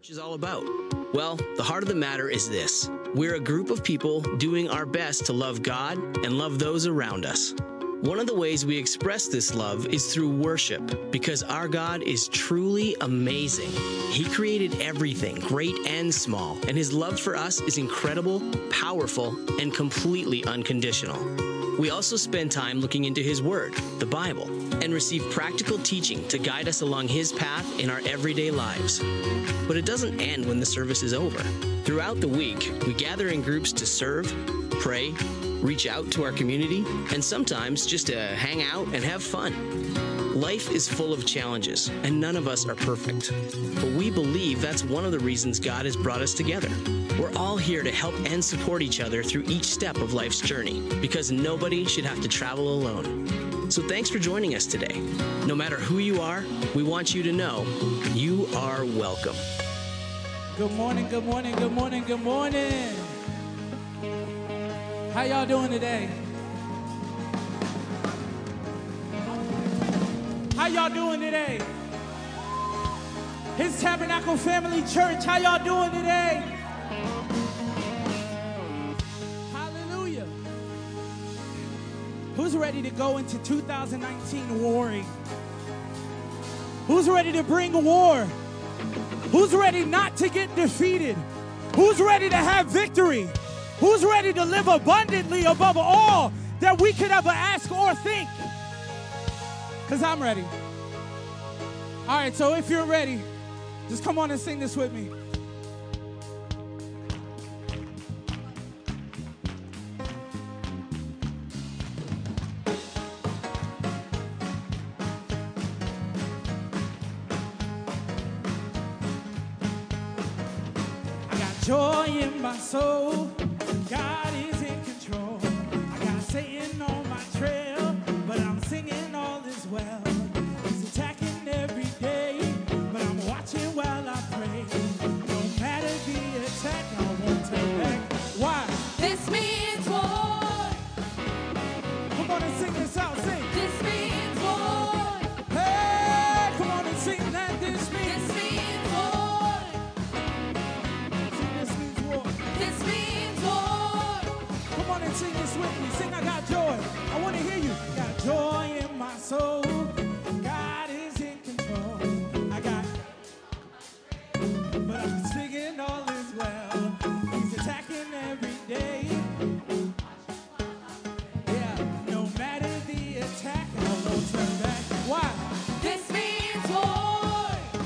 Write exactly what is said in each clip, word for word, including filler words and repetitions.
Is all about? Well, the heart of the matter is this. We're a group of people doing our best to love God and love those around us. One of the ways we express this love is through worship, because our God is truly amazing. He created everything, great and small, and his love for us is incredible, powerful, and completely unconditional. We also spend time looking into his word, the Bible, and receive practical teaching to guide us along his path in our everyday lives. But it doesn't end when the service is over. Throughout the week, we gather in groups to serve, pray, reach out to our community, and sometimes just to hang out and have fun. Life is full of challenges, and none of us are perfect. But we believe that's one of the reasons God has brought us together. We're all here to help and support each other through each step of life's journey, because nobody should have to travel alone. So thanks for joining us today. No matter who you are, we want you to know you are welcome. Good morning, good morning, good morning, good morning. How y'all doing today? How y'all doing today? His Tabernacle Family Church, how y'all doing today? Hallelujah. Who's ready to go into two thousand nineteen warring? Who's ready to bring war? Who's ready not to get defeated? Who's ready to have victory? Who's ready to live abundantly above all that we could ever ask or think? Because I'm ready. All right, so if you're ready, just come on and sing this with me. I got joy in my soul. God is in control. I got Satan on my trail, but I'm singing all is well. He's attacking every day, but I'm watching while I pray. No matter the attack, I won't turn back. Why? This means war. Come on and sing this out. Sing. This means war. Hey, come on and sing that. This means. This means war. Sing this means war. This means war. Come on and sing this with me. Sing, I got joy. I want to hear you. Got joy in my soul. God is in control. I got, but I'm singing all is well. He's attacking every day. Yeah, no matter the attack, I won't turn back. Why? This means war.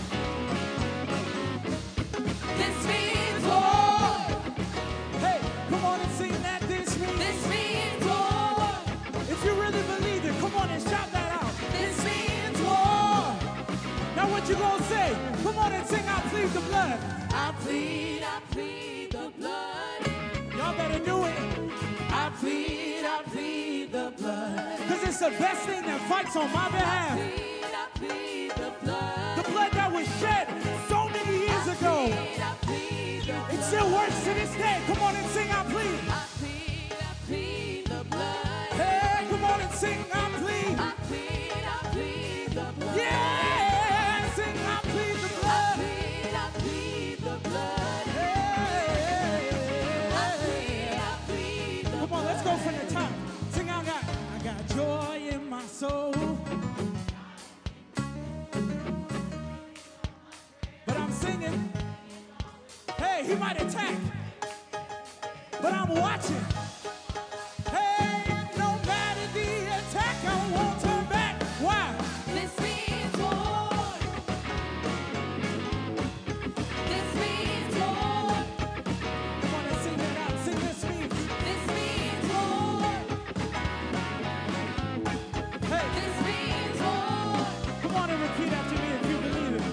This means war. Hey, come on and sing that. This means. This means war. If you really believe it, come on and shout that out. This means war. Now what you gonna say? Come on and sing, I plead the blood. I plead, I plead the blood. Y'all better do it. I plead, I plead the blood. Because it's the best thing that fights on my behalf. Plead, I plead the blood. The blood that was shed so many years ago. Plead, I plead the blood. It still works to this day. Come on and sing, I plead. I plead, I plead the blood. Hey, come on and sing, I plead. I plead, I plead the blood. Yeah, sing, I plead the I blood. plead, I plead the blood. Hey. I plead, I plead the Come on, let's go from the top. Sing, I got, I got joy in my soul. But I'm singing. Hey, he might attack, but I'm watching. Hey, no matter the attack, I won't turn back. Why? This means war. This means war. Come on and sing it out. Sing this means. This means war. Hey, This means war. come on and repeat after me if you believe it.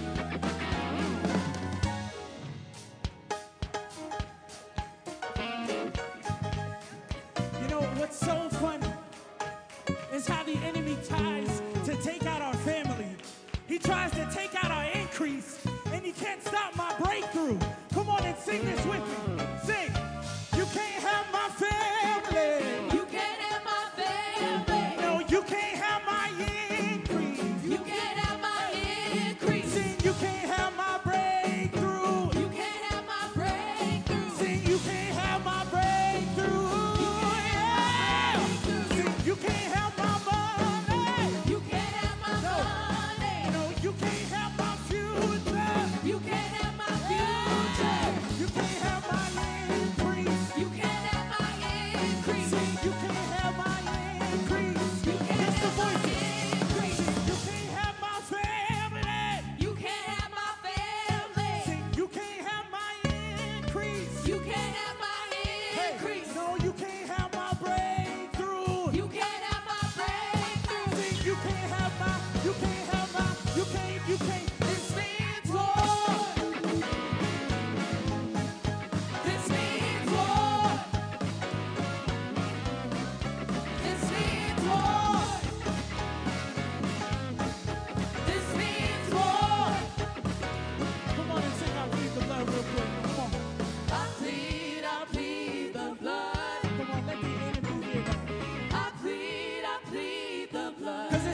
You know what's so funny is how the enemy tries to take out our family. He tries to take out our increase, and he can't stop my breakthrough. Come on and sing this with me. Sing. You can't have my family. You can't have my family. No, you can't have my increase. You can't have my increase. Sing, you can't have my breakthrough.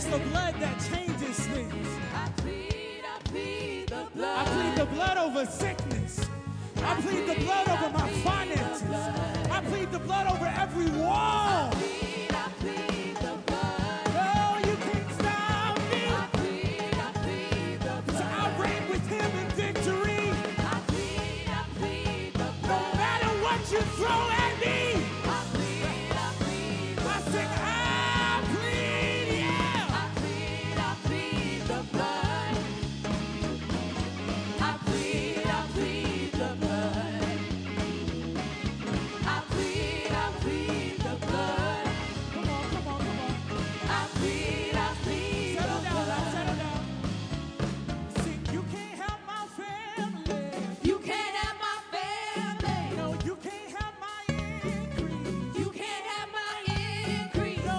the blood that changes things. I plead, I plead the I blood. plead the blood over sickness. I plead the blood over my finances. I plead the blood over every wall. I plead, I plead the blood. No, you can't stop me. I plead, I plead the So blood. I reign with him in victory. I plead, I plead the No blood. matter what you throw at me. I plead, I plead the I sing, I plead, yeah. I plead, I plead the blood. I plead, I plead the blood. I plead, I plead the blood. Come on, come on, come on. I plead, I plead the Settle down, now, blood. settle down. Sing, you can't help my family. You can't have my family. No, you can't have my increase. You can't have my increase. No,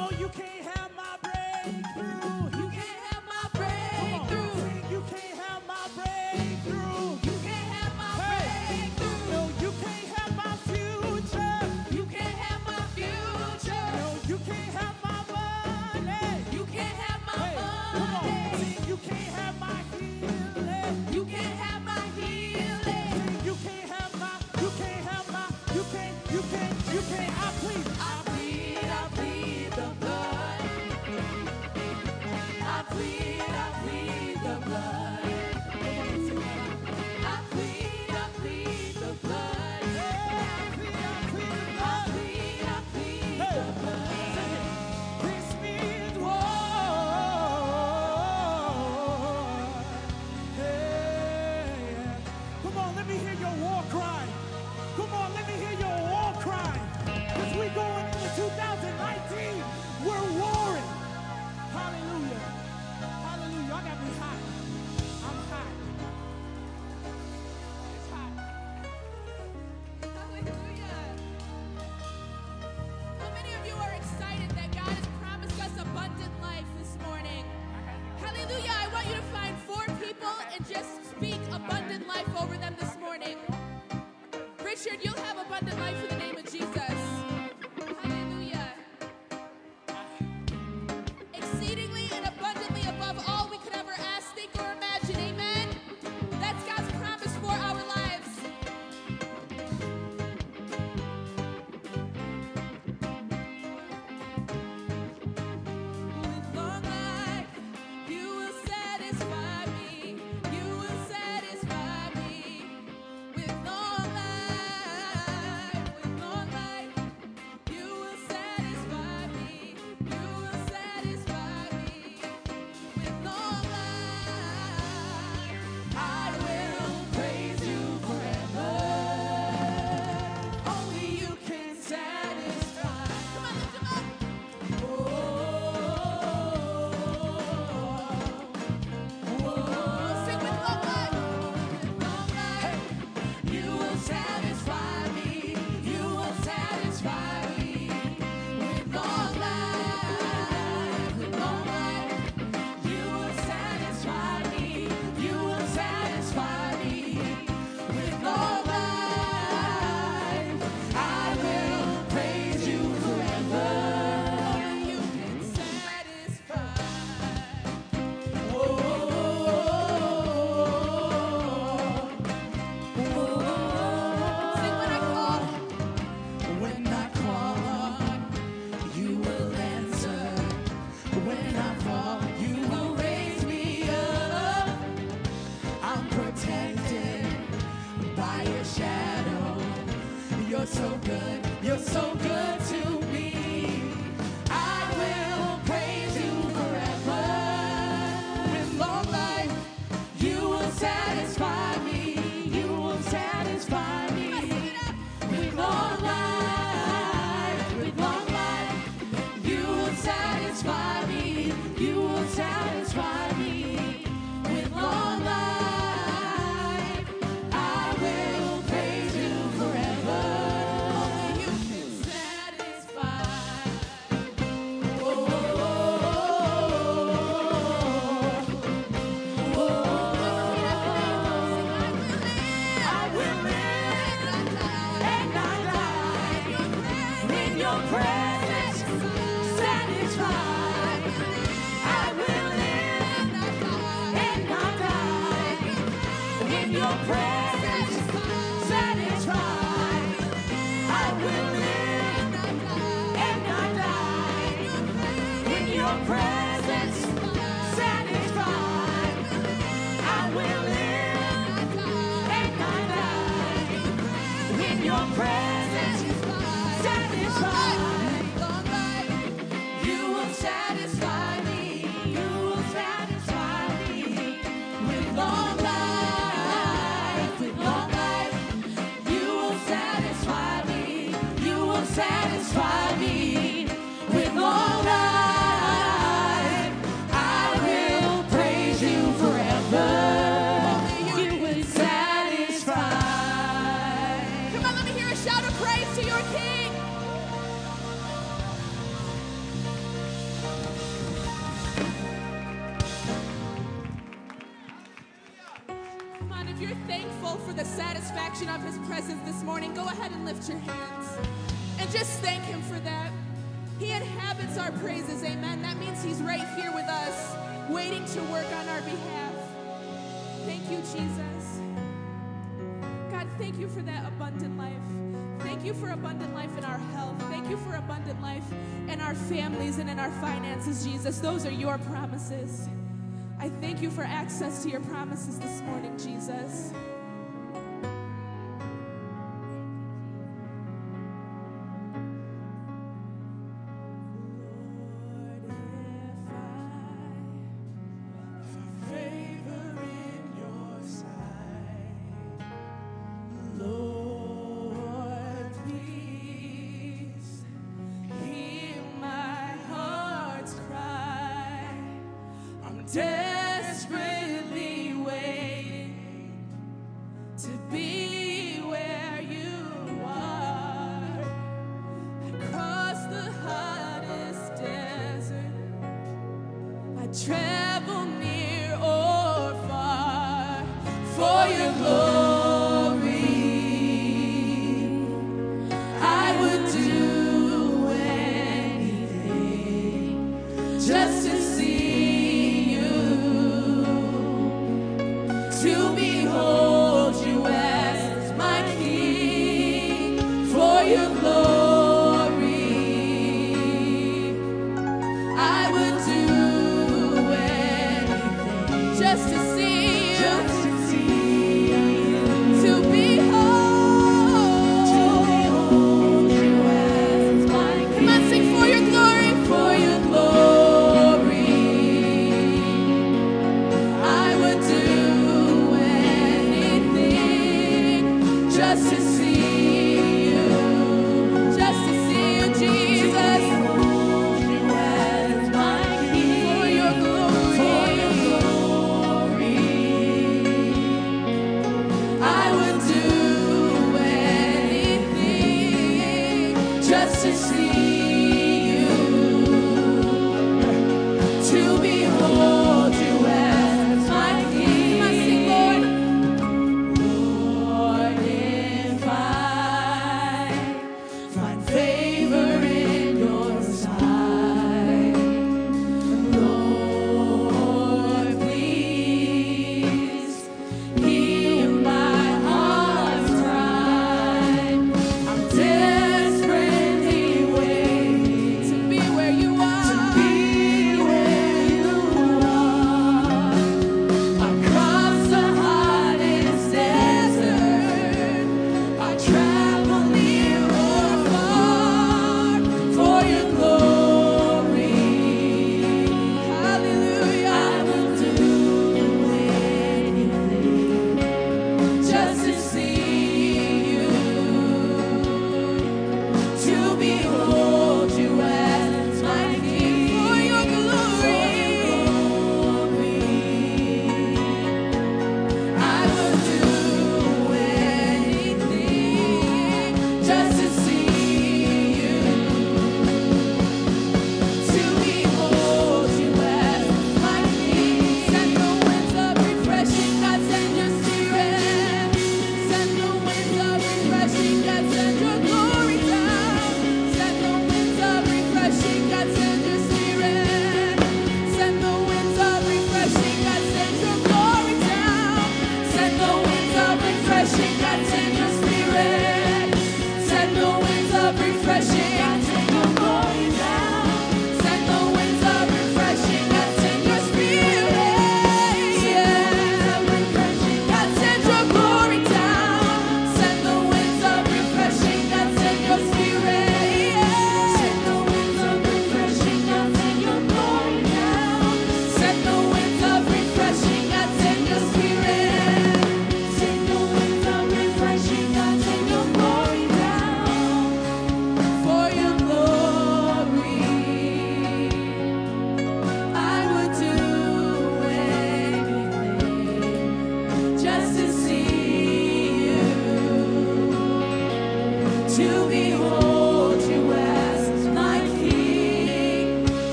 presence satisfied. I will live and not die. In your presence satisfied. I will live and not die. In your presence satisfied. You will satisfy me. You will satisfy me with long life, with long life. You will satisfy me. You will satisfy me with long life. I will praise you forever. You will satisfy. Come on, let me hear a shout of praise to your King. Come on, if you're thankful for the satisfaction of his presence this morning, go ahead and lift your hands and just thank him for that. He inhabits our praises, amen. That means he's right here with us, waiting to work on our behalf. Thank you, Jesus. God, thank you for that abundant life. Thank you for abundant life in our health. Thank you for abundant life in our families and in our finances, Jesus. Those are your promises. I thank you for access to your promises this morning, Jesus. Favor in your sight, Lord, please hear my heart's cry. I'm desperately waiting to be where you are. I cross the hottest desert. I travel near or far for your glory. I would do anything just to see you, to behold you as my King. For your glory, I would do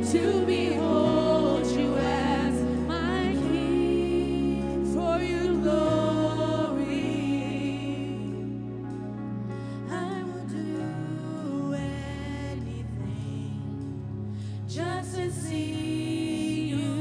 to behold you as my King. For your glory, I will do anything just to see you,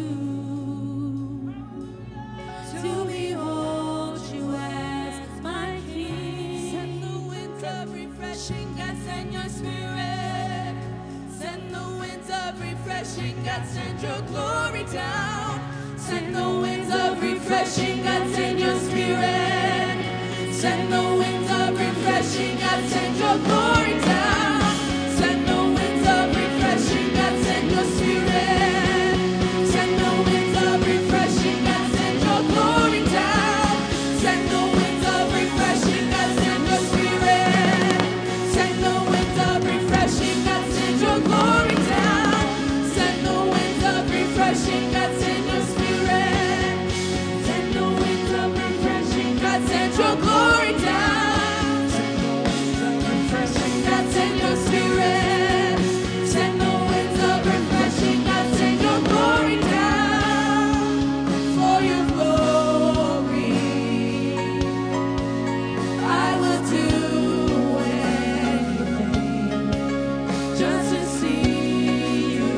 to behold you as my King. Send the winds of refreshing, God, send your spirit. Send the winds of refreshing, God, send your glory down. Send the winds of refreshing, God, send your spirit. Send the winds of refreshing, God, send your glory down. Send the winds of refreshing, God, send your spirit. Send the winds of refreshing, God, send your glory down. Send the winds of refreshing, God, send your spirit. Send the winds of refreshing, God, send your glory down. Send the winds of refreshing, God, send your spirit. Send the winds of refreshing, God, send your glory down. God, send your spirit. Send the winds of refreshing, God, send your glory down. For your glory, I will do anything just to see you,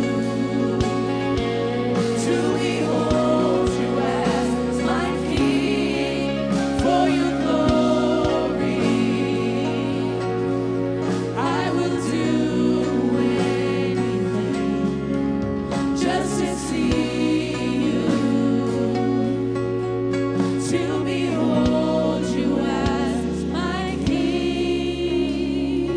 to behold you as my King. For your glory, I will do anything just to see you, to behold you as my King.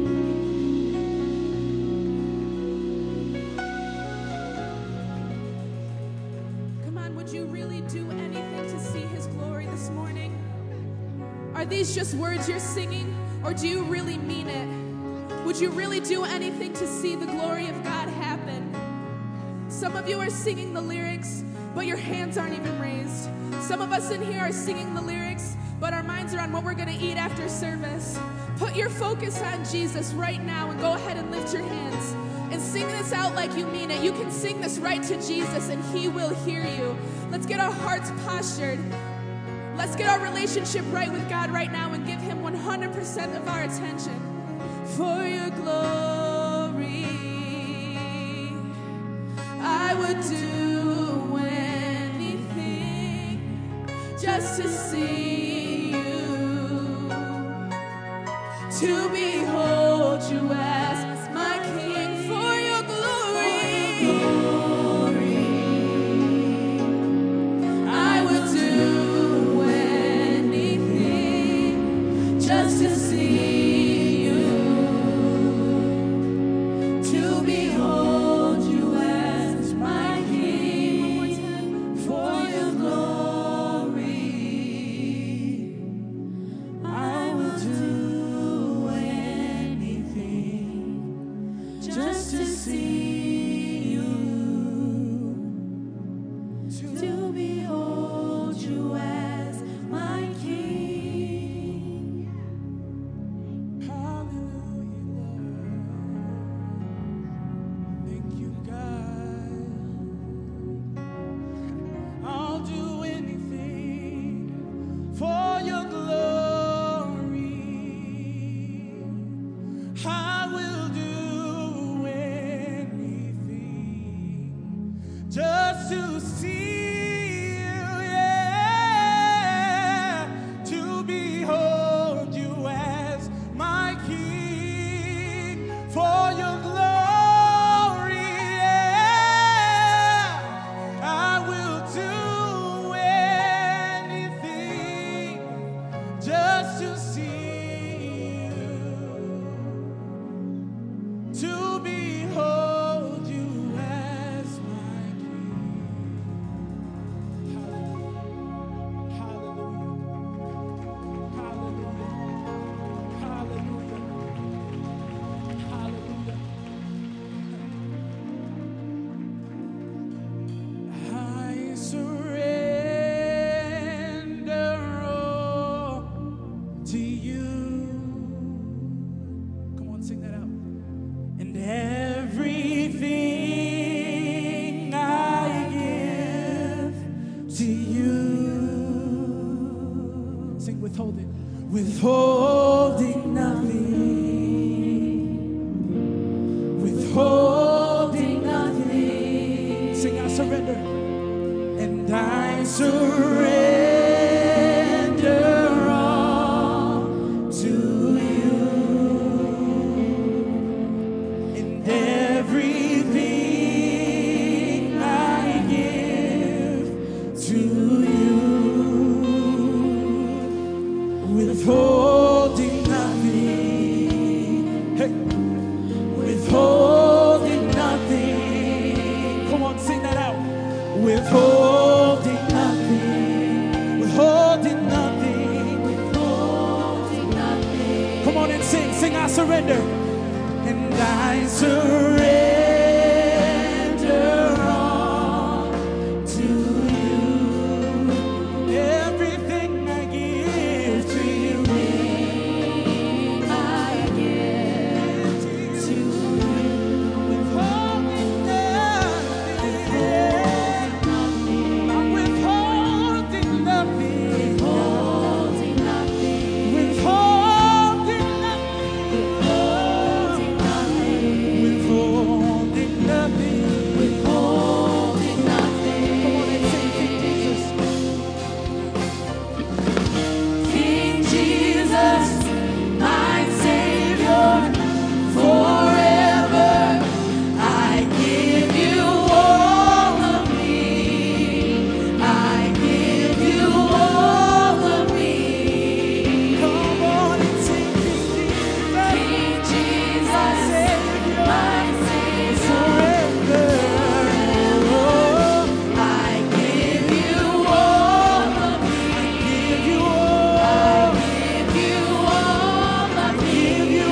Come on, would you really do anything to see his glory this morning? Are these just words you're singing, or do you really mean it? Would you really do anything to see the glory of God happen? Some of you are singing the lyrics, but your hands aren't even raised. Some of us in here are singing the lyrics, but our minds are on what we're going to eat after service. Put your focus on Jesus right now and go ahead and lift your hands and sing this out like you mean it. You can sing this right to Jesus and he will hear you. Let's get our hearts postured. Let's get our relationship right with God right now and give him one hundred percent of our attention. For your glory, I would do anything just to see you, to behold you as my King. For your glory, I would do anything just to see you, to behold you as my King. For your glory, I will do anything just to see you, to behold you as my King. Hallelujah, Lord. Thank you, God. I'll do anything for your glory. I will do anything just to see you, yeah, to behold you as my King. For your glory, yeah, I will do anything just to see you, to behold you as my King. withholding nothing, withholding nothing. Sing, I surrender, and I surrender all to you, and everything I give to you, withholding nothing. Hey, withholding nothing. Come on, sing that out. Withholding nothing, withholding nothing, withholding nothing. Come on and sing, sing, I surrender, and I surrender all to you. Everything I give to you, I give to you. Withholding nothing, I'm withholding nothing, withholding nothing, withholding nothing, withholding nothing, withholding nothing, withholding nothing. Come on and sing, King Jesus. King Jesus, my Savior, forever I give you all of me. I give you all of me. Come on and sing, King Jesus. King Jesus, my Savior, forever. I give you all of me. I give you all. I give you all of me. I give you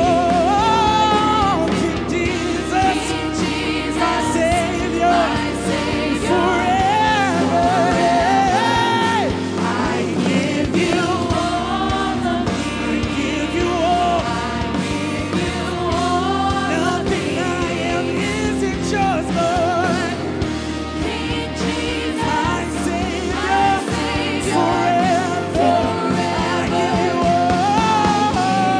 all, King Jesus. King Jesus, my Savior, my Savior, forever. I give you all of me. I give you all. I give you all. Nothing I am isn't yours, Lord. King Jesus, my Savior, forever. I give you all.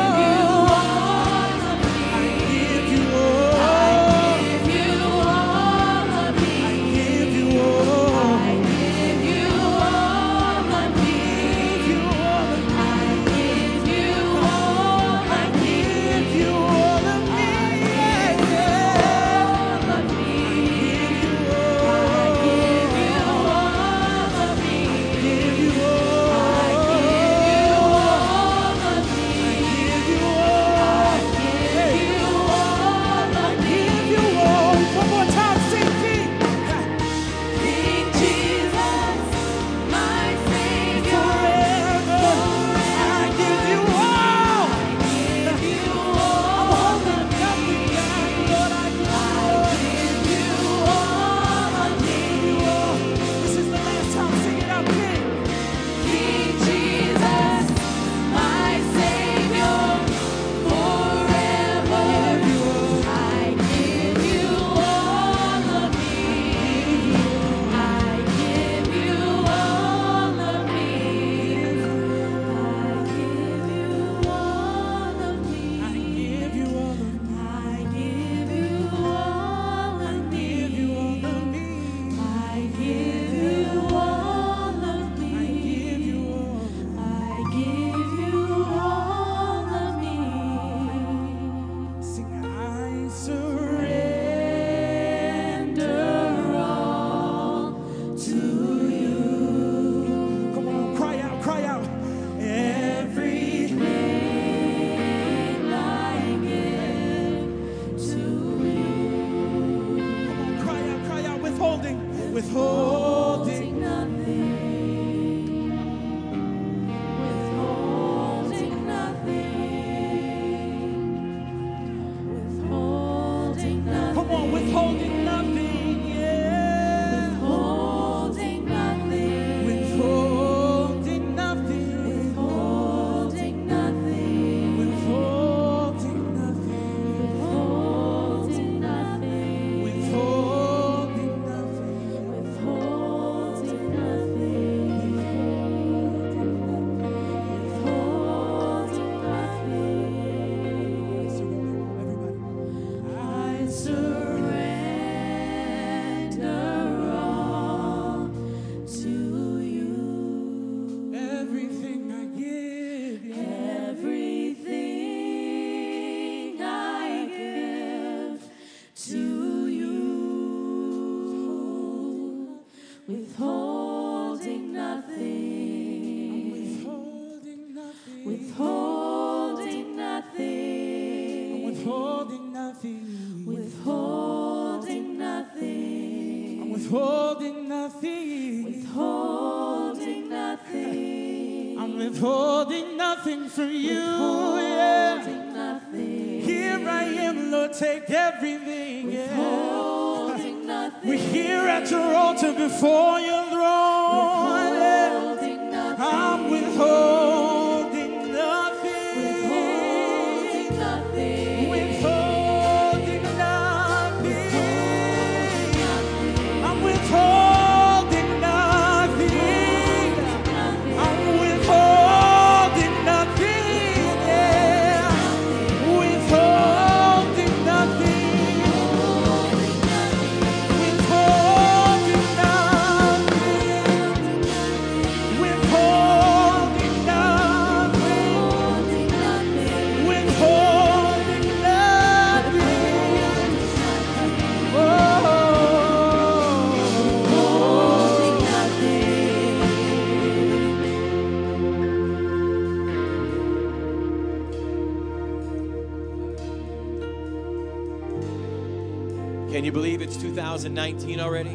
I give you all. I give you all of me. I give you all. I give you all of me. Give you all of me. I give you all. I give you all of me. Yeah, yeah. All of me. Give you all. I give you all of me. Give you all. I give you all of me. Give you all. I give you all of me. Give you all. One more time, sing, King. King Jesus, my Savior, forever. I give you all. I give you all. I'm holding nothing back, Lord. I give you all of me. This is the last time. Sing it out, King. King Jesus, my Savior, forever. I give you all of me. I give you all of me. I give you all of me. I give you all of me. I give you all of me. I give you all of me. I give you all. I give you all of me. Sing, I surrender all to you. Come on, cry out, cry out. Everything I give to you. Come on, cry out, cry out. Withholding, withholding nothing. Withholding nothing. Withholding nothing. Come on, withholding nothing, yeah. Withholding nothing. Withholding nothing. Withholding nothing. Withholding nothing. Withholding nothing. Withholding nothing. Withholding nothing. withholding nothing, withholding nothing, withholding nothing, withholding nothing, withholding nothing, withholding nothing, withholding nothing. I'm withholding nothing from you. Yeah. Withholding nothing. Here I am, Lord, take everything. Yeah. Withholding nothing. We're here at your altar before your throne. Yeah. Withholding nothing. I'm withholding nothing. Withholding nothing. Withholding nothing. Withholding nothing. I'm withholding nothing. I'm withholding nothing. Yeah. Withholding nothing. Withholding nothing. Withholding nothing. Withholding nothing. Oh. Can you believe it's two thousand nineteen already?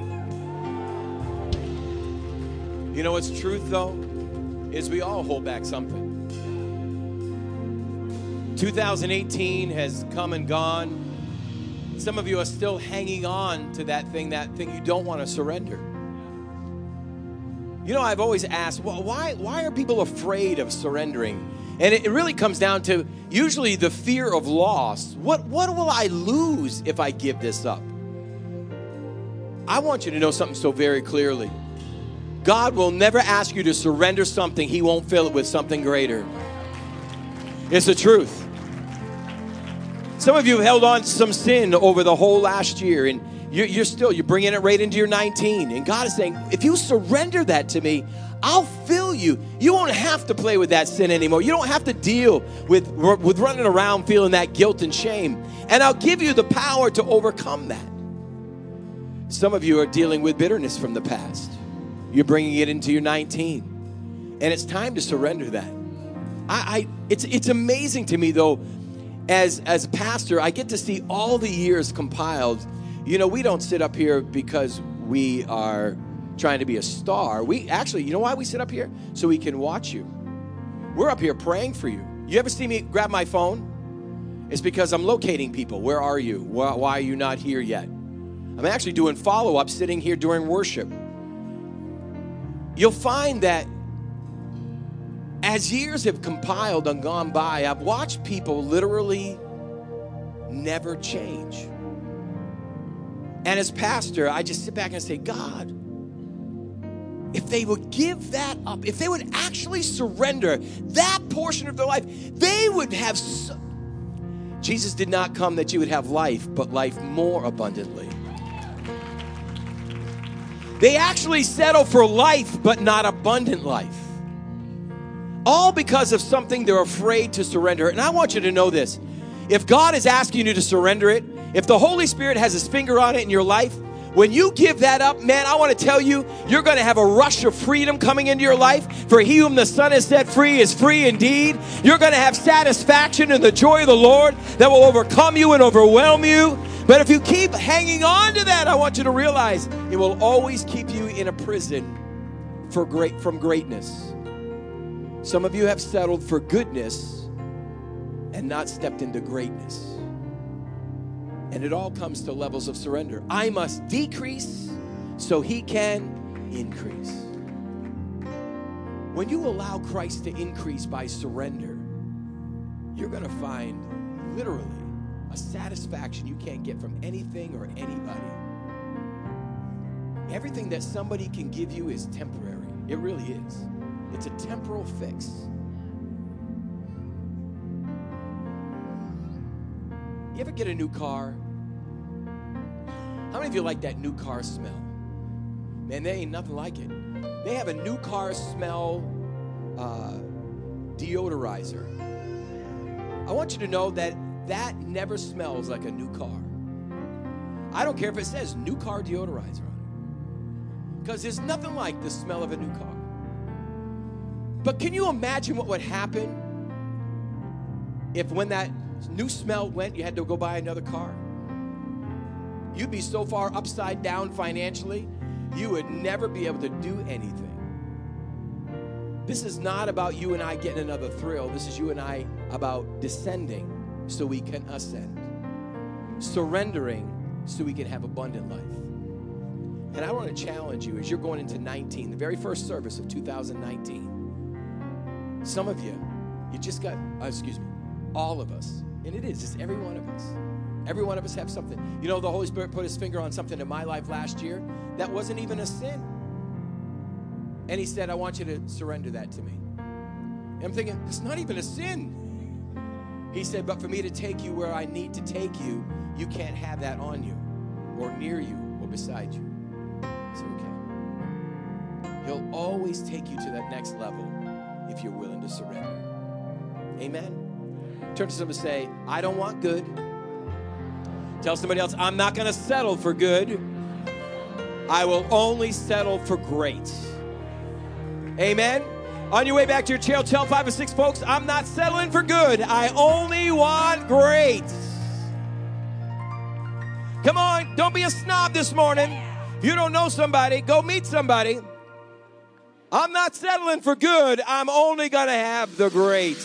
You know what's truth though? Is we all hold back something. two thousand eighteen has come and gone. Some of you are still hanging on to that thing, that thing you don't want to surrender. You know, I've always asked, well, why, why are people afraid of surrendering? And it, it really comes down to usually the fear of loss. What, what will I lose if I give this up? I want you to know something so very clearly. God will never ask you to surrender something He won't fill it with something greater. It's the truth. Some of you have held on to some sin over the whole last year, and you're, you're still, you're bringing it right into your nineteen. And God is saying, if you surrender that to me, I'll fill you. You won't have to play with that sin anymore. You don't have to deal with, with running around feeling that guilt and shame. And I'll give you the power to overcome that. Some of you are dealing with bitterness from the past. You're bringing it into your nineteen. And it's time to surrender that. I, I it's it's amazing to me, though, as, as a pastor, I get to see all the years compiled. You know, we don't sit up here because we are trying to be a star. We actually, you know why we sit up here? So we can watch you. We're up here praying for you. You ever see me grab my phone? It's because I'm locating people. Where are you? Why, why are you not here yet? I'm actually doing follow-up sitting here during worship. You'll find that as years have compiled and gone by, I've watched people literally never change. And as pastor, I just sit back and say, God, if they would give that up, if they would actually surrender that portion of their life, they would have... So... Jesus did not come that you would have life, but life more abundantly. They actually settle for life, but not abundant life. All because of something they're afraid to surrender. And I want you to know this. If God is asking you to surrender it, if the Holy Spirit has His finger on it in your life, when you give that up, man, I want to tell you, you're going to have a rush of freedom coming into your life. For he whom the Son has set free is free indeed. You're going to have satisfaction in the joy of the Lord that will overcome you and overwhelm you. But if you keep hanging on to that, I want you to realize it will always keep you in a prison for great from greatness. Some of you have settled for goodness and not stepped into greatness. And it all comes to levels of surrender. I must decrease so He can increase. When you allow Christ to increase by surrender, you're going to find literally a satisfaction you can't get from anything or anybody. Everything that somebody can give you is temporary. It really is. It's a temporal fix. You ever get a new car? How many of you like that new car smell? Man, there ain't nothing like it. They have a new car smell uh, deodorizer. I want you to know that that never smells like a new car. I don't care if it says new car deodorizer on it. because there's nothing like the smell of a new car. But can you imagine what would happen if when that new smell went, you had to go buy another car? You'd be so far upside down financially, you would never be able to do anything. This is not about you and I getting another thrill. This is you and I about descending so we can ascend. Surrendering so we can have abundant life. And I want to challenge you as you're going into nineteen, the very first service of two thousand nineteen. Some of you, you just got, uh, excuse me, all of us, and it is, it's every one of us. Every one of us have something. You know, the Holy Spirit put his finger on something in my life last year that wasn't even a sin. And he said, I want you to surrender that to me. And I'm thinking, it's not even a sin. He said, but for me to take you where I need to take you, you can't have that on you or near you or beside you. It's okay. He'll always take you to that next level if you're willing to surrender. Amen? Turn to someone and say, I don't want good. Tell somebody else, I'm not going to settle for good. I will only settle for great. Amen? On your way back to your chair, tell five or six folks, I'm not settling for good. I only want great. Come on, don't be a snob this morning. If you don't know somebody, go meet somebody. I'm not settling for good. I'm only going to have the great.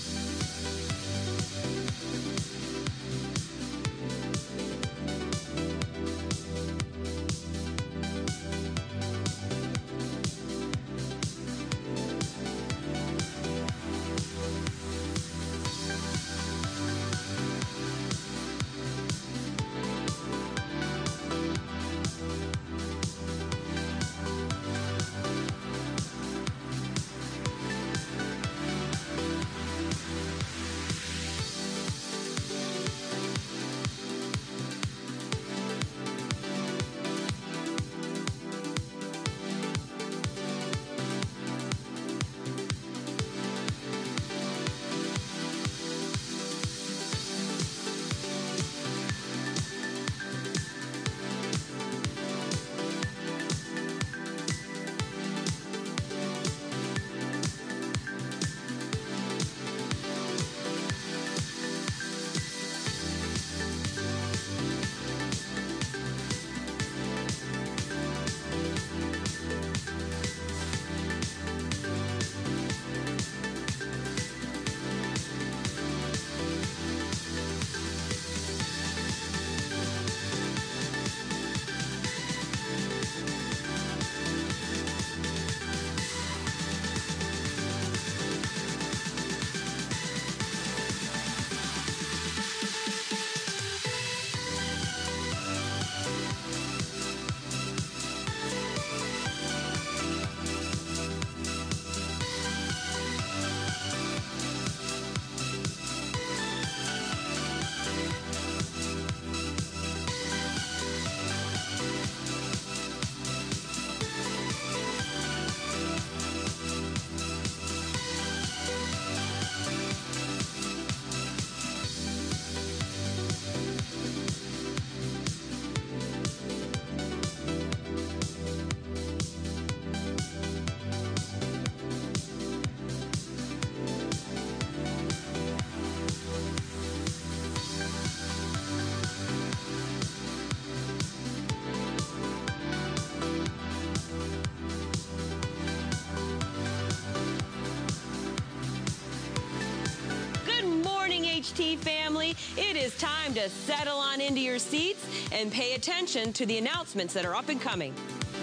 H T family, it is time to settle on into your seats and pay attention to the announcements that are up and coming.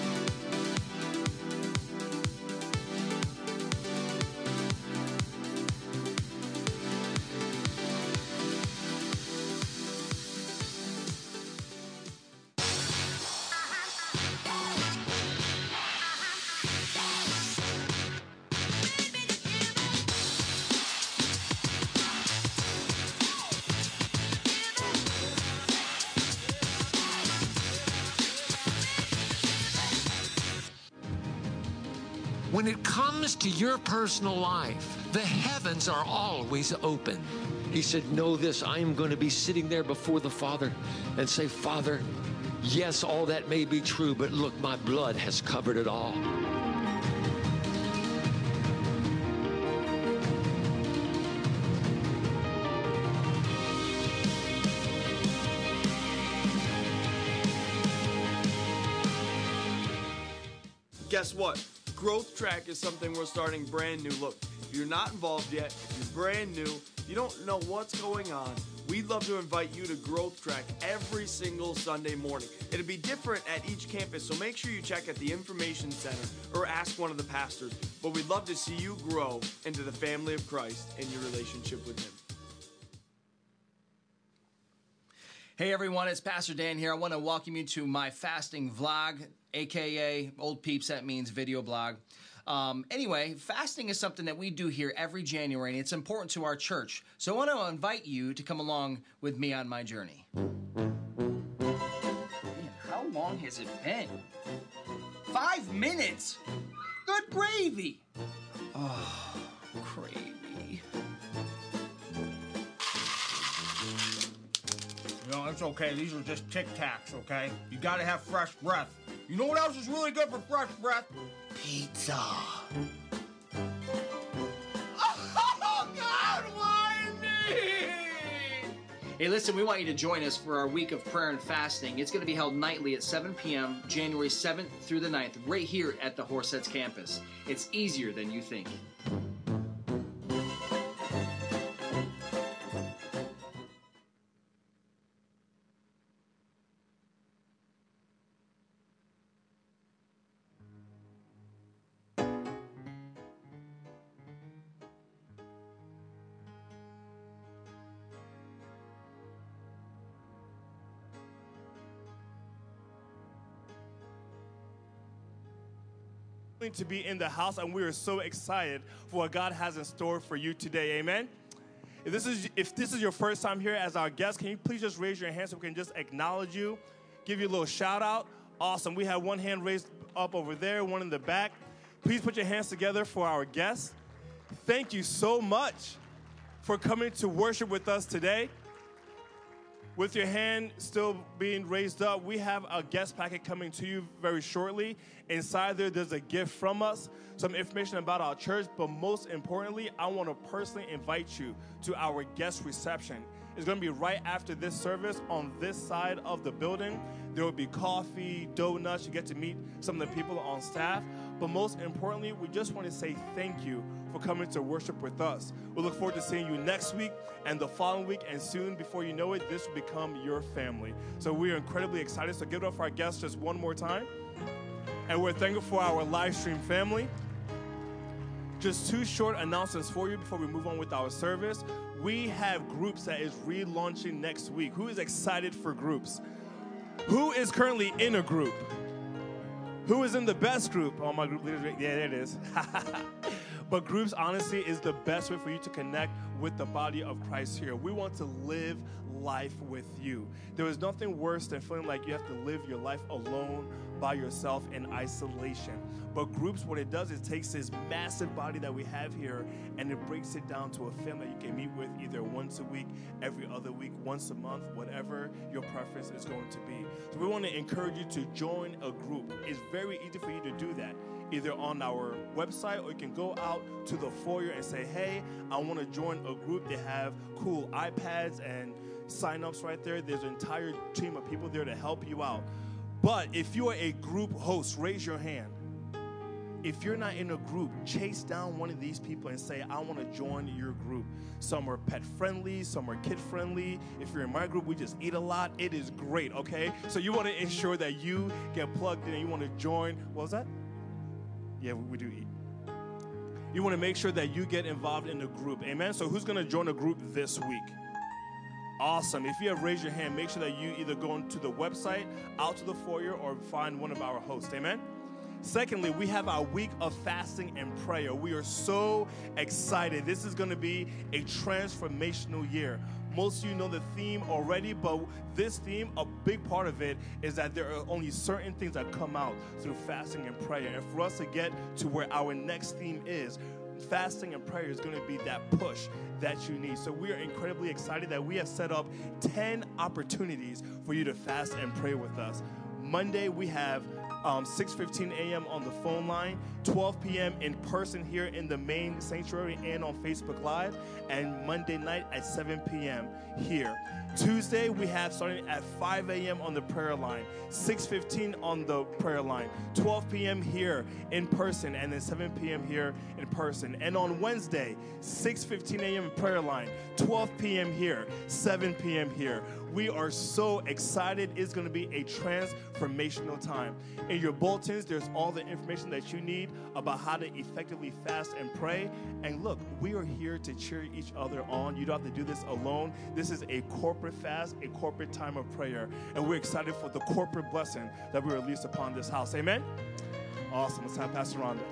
When it comes to your personal life, the heavens are always open. He said, know this, I am going to be sitting there before the Father and say, Father, Yes, all that may be true, but look, my blood has covered it all. Guess what? Growth Track is something we're starting brand new. Look, if you're not involved yet, you're brand new, you don't know what's going on, we'd love to invite you to Growth Track every single Sunday morning. It'll be different at each campus, so make sure you check at the Information Center or ask one of the pastors. But we'd love to see you grow into the family of Christ and your relationship with Him. Hey everyone, it's Pastor Dan here. I want to welcome you to my fasting vlog, aka Old Peeps, that means video blog. Um, anyway, fasting is something that we do here every January, and it's important to our church. So I want to invite you to come along with me on my journey. Man, how long has it been? Five minutes? Good gravy! Oh, gravy. You know, it's okay. These are just Tic Tacs, okay? You gotta have fresh breath. You know what else is really good for fresh breath? Pizza. Oh, God, why me? Hey, listen, we want you to join us for our week of prayer and fasting. It's going to be held nightly at seven p.m., January seventh through the ninth, right here at the Horseheads campus. It's easier than you think. To be in the house, and we are so excited for what God has in store for you today. Amen. If this is if this is your first time here as our guest, can you please just raise your hand so we can just acknowledge you, give you a little shout out? Awesome. We have one hand raised up over there, one in the back. Please put your hands together for our guests. Thank you so much for coming to worship with us today. With your hand still being raised up, we have a guest packet coming to you very shortly. Inside there, there's a gift from us, some information about our church, but most importantly, I want to personally invite you to our guest reception. It's going to be right after this service on this side of the building. There will be coffee, donuts. You get to meet some of the people on staff. But most importantly, we just want to say thank you for coming to worship with us. We look forward to seeing you next week and the following week, and soon, before you know it, this will become your family. So we are incredibly excited. So give it up for our guests just one more time. And we're thankful for our live stream family. Just two short announcements for you before we move on with our service. We have groups that is relaunching next week. Who is excited for groups? Who is currently in a group? Who is in the best group? Oh, my group leaders, yeah, there it is. But groups, honestly, is the best way for you to connect with the body of Christ here. We want to live life with you. There is nothing worse than feeling like you have to live your life alone by yourself in isolation. But groups, what it does is takes this massive body that we have here and it breaks it down to a family that you can meet with either once a week, every other week, once a month, whatever your preference is going to be. So we want to encourage you to join a group. It's very easy for you to do that, either on our website, or you can go out to the foyer and say, hey, I want to join a group. They have cool iPads and sign-ups right there. There's an entire team of people there to help you out. But if you are a group host, raise your hand. If you're not in a group, chase down one of these people and say, I want to join your group. Some are pet-friendly, some are kid-friendly. If you're in my group, we just eat a lot. It is great, okay? So you want to ensure that you get plugged in and you want to join. What was that? Yeah, we do eat. You want to make sure that you get involved in a group. Amen? So who's going to join a group this week? Awesome. If you have raised your hand, make sure that you either go to the website, out to the foyer, or find one of our hosts. Amen? Secondly, we have our week of fasting and prayer. We are so excited. This is going to be a transformational year. Most of you know the theme already, but this theme, a big part of it is that there are only certain things that come out through fasting and prayer. And for us to get to where our next theme is, fasting and prayer is going to be that push that you need. So we are incredibly excited that we have set up ten opportunities for you to fast and pray with us. Monday, we have um, six fifteen a.m. on the phone line, twelve p.m. in person here in the main sanctuary and on Facebook Live, and Monday night at seven p.m. here. Tuesday, we have starting at five a.m. on the prayer line, six fifteen on the prayer line, twelve p.m. here in person, and then seven p.m. here in person. And on Wednesday, six fifteen a.m. in prayer line, twelve p.m. here, seven p.m. here. We are so excited. It's going to be a transformational time. In your bulletins, there's all the information that you need about how to effectively fast and pray. And look, we are here to cheer each other on. You don't have to do this alone. This is a corporate fast, a corporate time of prayer. And we're excited for the corporate blessing that we release upon this house. Amen? Awesome. Let's have Pastor Rhonda.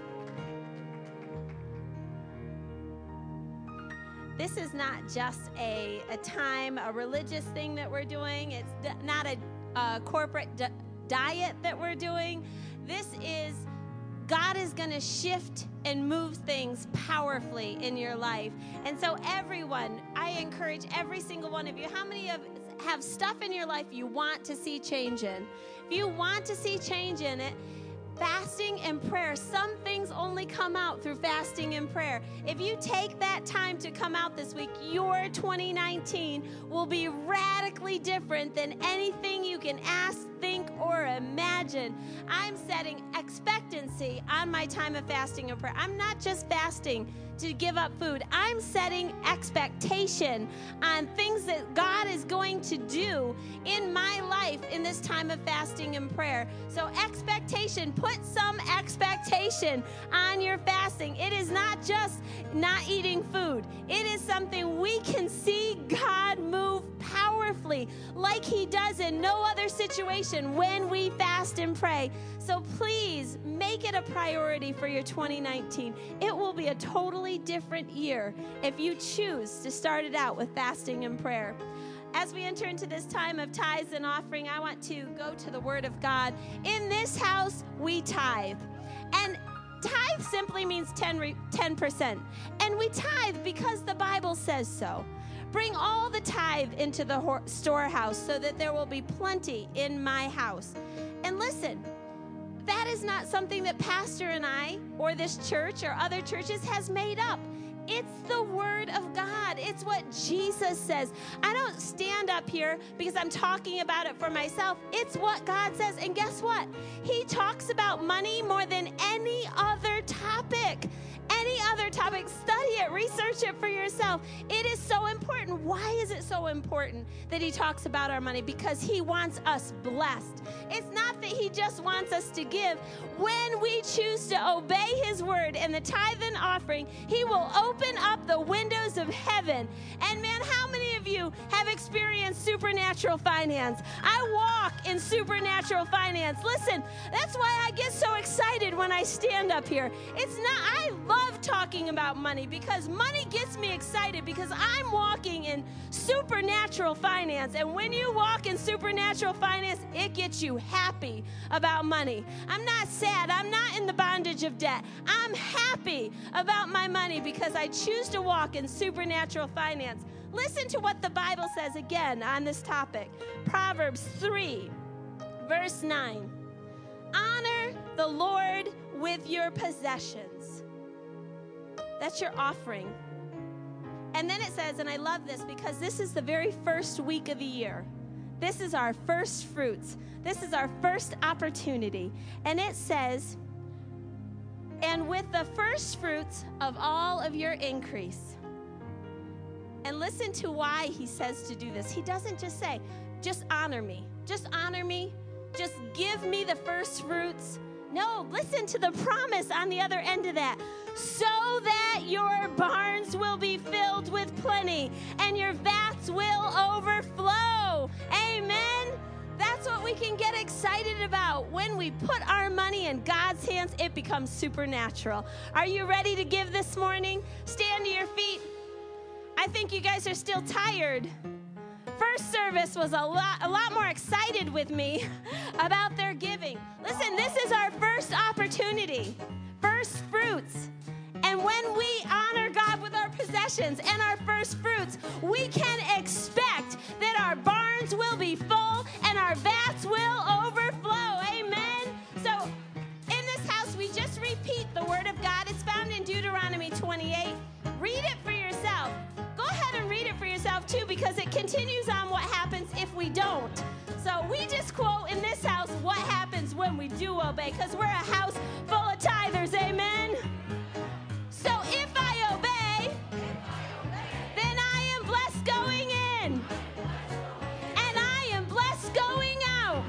This is not just a, a time, a religious thing that we're doing. It's d- not a, a corporate d- diet that we're doing. This is, God is going to shift and move things powerfully in your life. And so everyone, I encourage every single one of you, how many of have stuff in your life you want to see change in? If you want to see change in it, fasting and prayer, some things only come out through fasting and prayer. If you take that time to come out this week, your twenty nineteen will be radically different than anything you can ask, think, or imagine. I'm setting expectancy on my time of fasting and prayer. I'm not just fasting to give up food. I'm setting expectation on things that God is going to do in my life in this time of fasting and prayer. So expectation, put some expectation on your fasting. It is not just not eating food. It is something we can see God move powerfully like he does in no other situation when we fast and pray. So please make it a priority for your twenty nineteen. It will be a totally different year if you choose to start it out with fasting and prayer. As we enter into this time of tithes and offering, I want to go to the Word of God. In this house, we tithe. And tithe simply means ten percent. And we tithe because the Bible says so. Bring all the tithe into the storehouse so that there will be plenty in my house. And listen, that is not something that Pastor and I or this church or other churches has made up. It's the Word of God. It's what Jesus says. I don't stand up here because I'm talking about it for myself. It's what God says. And guess what? He talks about money more than any other topic. Any other topic, study it, research it for yourself. It is so important. Why is it so important that he talks about our money? Because he wants us blessed. It's not that he just wants us to give. When we choose to obey his word and the tithe and offering, he will open up the windows of heaven. And man, how many of you have experienced supernatural finance? I walk in supernatural finance. Listen, that's why I get so excited when I stand up here. It's not, I love talking about money because money gets me excited because I'm walking in supernatural finance. And when you walk in supernatural finance, it gets you happy about money. I'm not sad. I'm not in the bondage of debt. I'm happy about my money because I choose to walk in supernatural finance. Listen to what the Bible says again on this topic. Proverbs three, verse nine. Honor the Lord with your possessions. That's your offering. And then it says, and I love this because this is the very first week of the year. This is our first fruits. This is our first opportunity. And it says, and with the first fruits of all of your increase. And listen to why he says to do this. He doesn't just say, just honor me. Just honor me. Just give me the first fruits. No, listen to the promise on the other end of that. So that your barns will be filled with plenty and your vats will overflow. Amen. That's what we can get excited about. When we put our money in God's hands, it becomes supernatural. Are you ready to give this morning? Stand to your feet. I think you guys are still tired. First service was a lot, a lot more excited with me about their giving. Listen, this is our first opportunity, first fruits. And when we collections and our first fruits, we can expect that our barns will be full and our vats will overflow. Amen. So in this house, we just repeat the word of God. It's found in Deuteronomy twenty-eight. Read it for yourself. Go ahead and read it for yourself too, because it continues on what happens if we don't. So we just quote in this house what happens when we do obey, because we're a house full of tithers. Amen. So if I obey, then I am blessed going in, and I am blessed going out.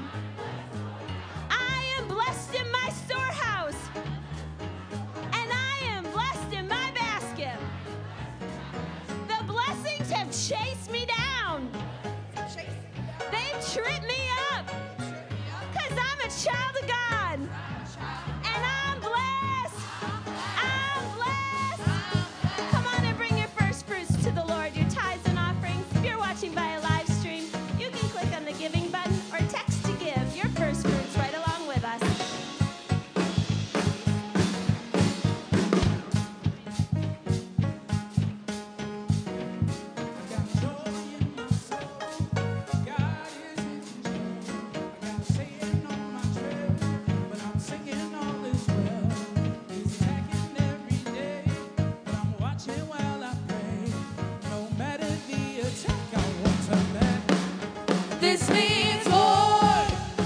I am blessed in my storehouse, and I am blessed in my basket. The blessings have chased me down. They've tripped me up, because I'm a child of God, and I'm blessed. I'm blessed. Come on and bring your first fruits to the Lord, your tithes and offerings. If you're watching via live stream, you can click on the giving button or text to give your first fruits right along with us. This means more.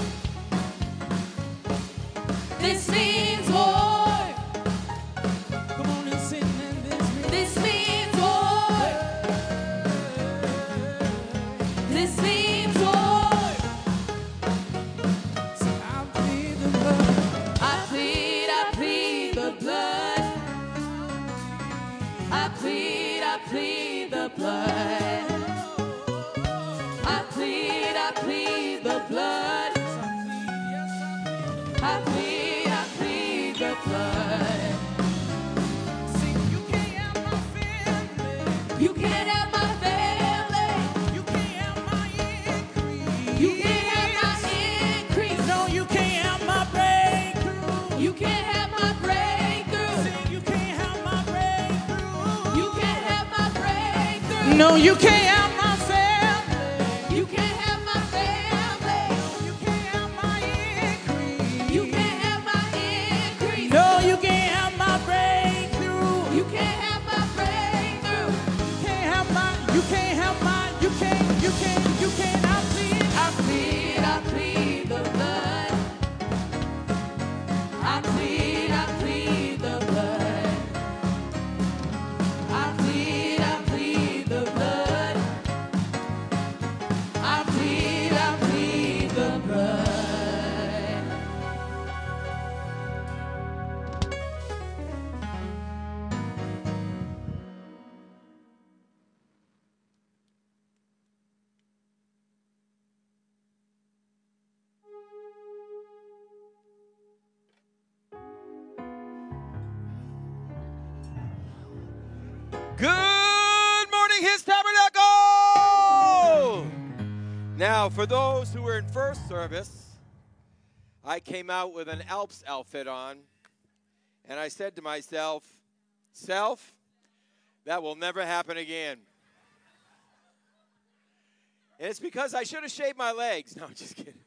This means more. Come on and sing and this means. This means more. This means more. Say, I plead the blood. I plead, I plead the blood. I plead, I plead the blood. I plead, I plead the blood. I plead, I plead the blood. Sing, you can't have my family. You can't have my family. You can't have my increase. You can't have my increase. No, you can't have my breakthrough. You can't have my breakthrough. Sing, you can't have my breakthrough. You can't have my breakthrough. No, you can't have my family. You can't have my family. You can't have my increase. You can't have my increase. No, you can't have my breakthrough. You can't have my breakthrough. You can't have my, you can't have my, you can't, you can't, you can't. I plead, I plead, I plead the blood. I plead, I plead the blood. I plead, I plead the blood. I plead, I plead the blood. Good morning, His Tabernacle! Now, for those who were in first service, I came out with an Alps outfit on, and I said to myself, self, that will never happen again. And it's because I should have shaved my legs. No, I'm just kidding.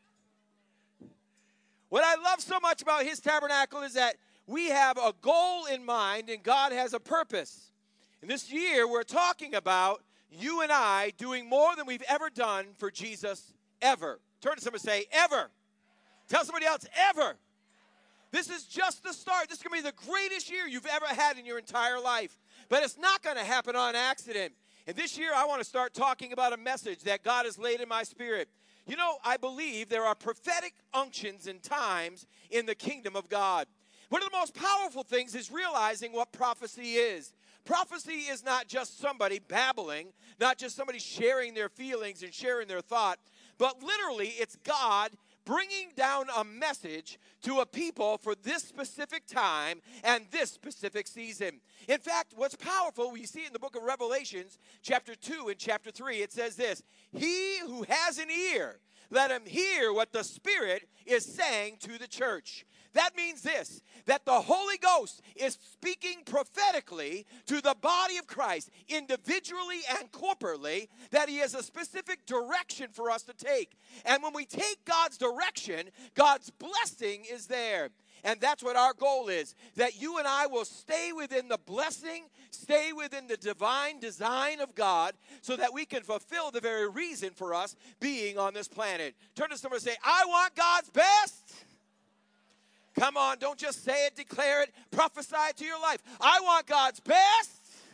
What I love so much about His Tabernacle is that we have a goal in mind, and God has a purpose. And this year, we're talking about you and I doing more than we've ever done for Jesus, ever. Turn to someone and say, ever. Tell somebody else, ever. This is just the start. This is going to be the greatest year you've ever had in your entire life. But it's not going to happen on accident. And this year, I want to start talking about a message that God has laid in my spirit. You know, I believe there are prophetic unctions and times in the kingdom of God. One of the most powerful things is realizing what prophecy is. Prophecy is not just somebody babbling, not just somebody sharing their feelings and sharing their thought, but literally it's God bringing down a message to a people for this specific time and this specific season. In fact, what's powerful, we see in the book of Revelations, chapter two and chapter three, it says this, he who has an ear, let him hear what the Spirit is saying to the church. That means this, that the Holy Ghost is speaking prophetically to the body of Christ, individually and corporately, that he has a specific direction for us to take. And when we take God's direction, God's blessing is there. And that's what our goal is, that you and I will stay within the blessing, stay within the divine design of God, so that we can fulfill the very reason for us being on this planet. Turn to someone and say, I want God's best. Come on, don't just say it, declare it, prophesy it to your life. I want God's best.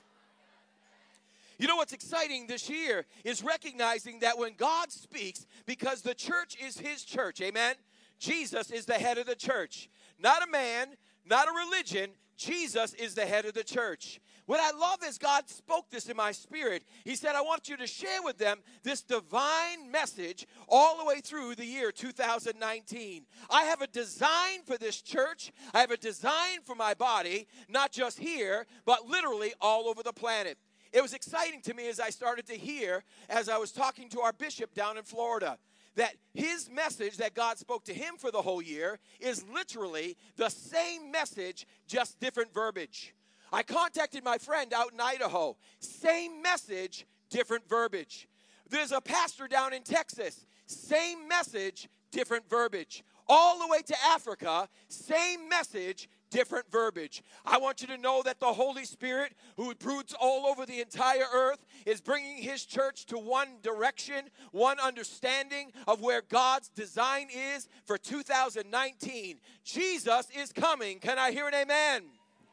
You know what's exciting this year is recognizing that when God speaks, because the church is his church, amen? Jesus is the head of the church. Not a man, not a religion. Jesus is the head of the church. What I love is God spoke this in my spirit. He said, I want you to share with them this divine message all the way through the year two thousand nineteen. I have a design for this church. I have a design for my body, not just here, but literally all over the planet. It was exciting to me as I started to hear, as I was talking to our bishop down in Florida, that his message that God spoke to him for the whole year is literally the same message, just different verbiage. I contacted my friend out in Idaho. Same message, different verbiage. There's a pastor down in Texas. Same message, different verbiage. All the way to Africa, same message, different verbiage. I want you to know that the Holy Spirit, who broods all over the entire earth, is bringing his church to one direction, one understanding of where God's design is for two thousand nineteen. Jesus is coming. Can I hear an amen?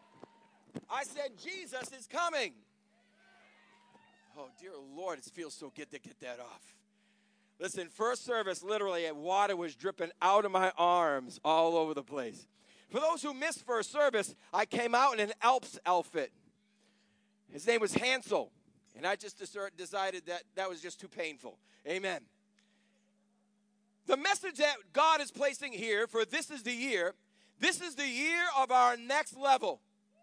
I said Jesus is coming. Oh, dear Lord, it feels so good to get that off. Listen, first service, literally, water was dripping out of my arms all over the place. For those who missed first service, I came out in an Alps outfit. His name was Hansel, and I just decided that that was just too painful. Amen. The message that God is placing here for this is the year, this is the year of our next level.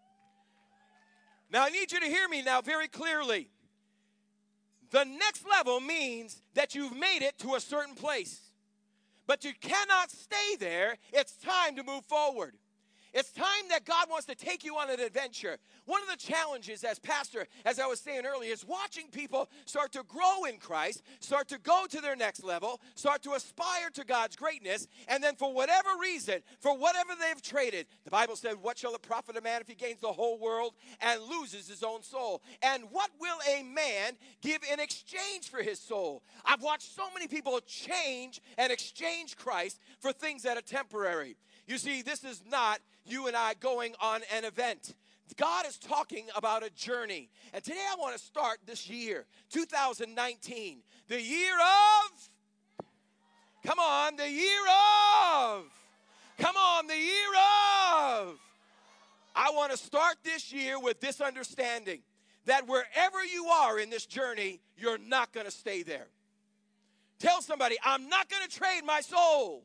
Now, I need you to hear me now very clearly. The next level means that you've made it to a certain place. But you cannot stay there. It's time to move forward. It's time that God wants to take you on an adventure. One of the challenges as pastor, as I was saying earlier, is watching people start to grow in Christ, start to go to their next level, start to aspire to God's greatness, and then for whatever reason, for whatever they've traded, the Bible said, what shall it profit a man if he gains the whole world and loses his own soul? And what will a man give in exchange for his soul? I've watched so many people change and exchange Christ for things that are temporary. You see, this is not you and I going on an event. God is talking about a journey. And today I want to start this year, two thousand nineteen, the year of, come on, the year of, come on, the year of. I want to start this year with this understanding, that wherever you are in this journey, you're not going to stay there. Tell somebody, I'm not going to trade my soul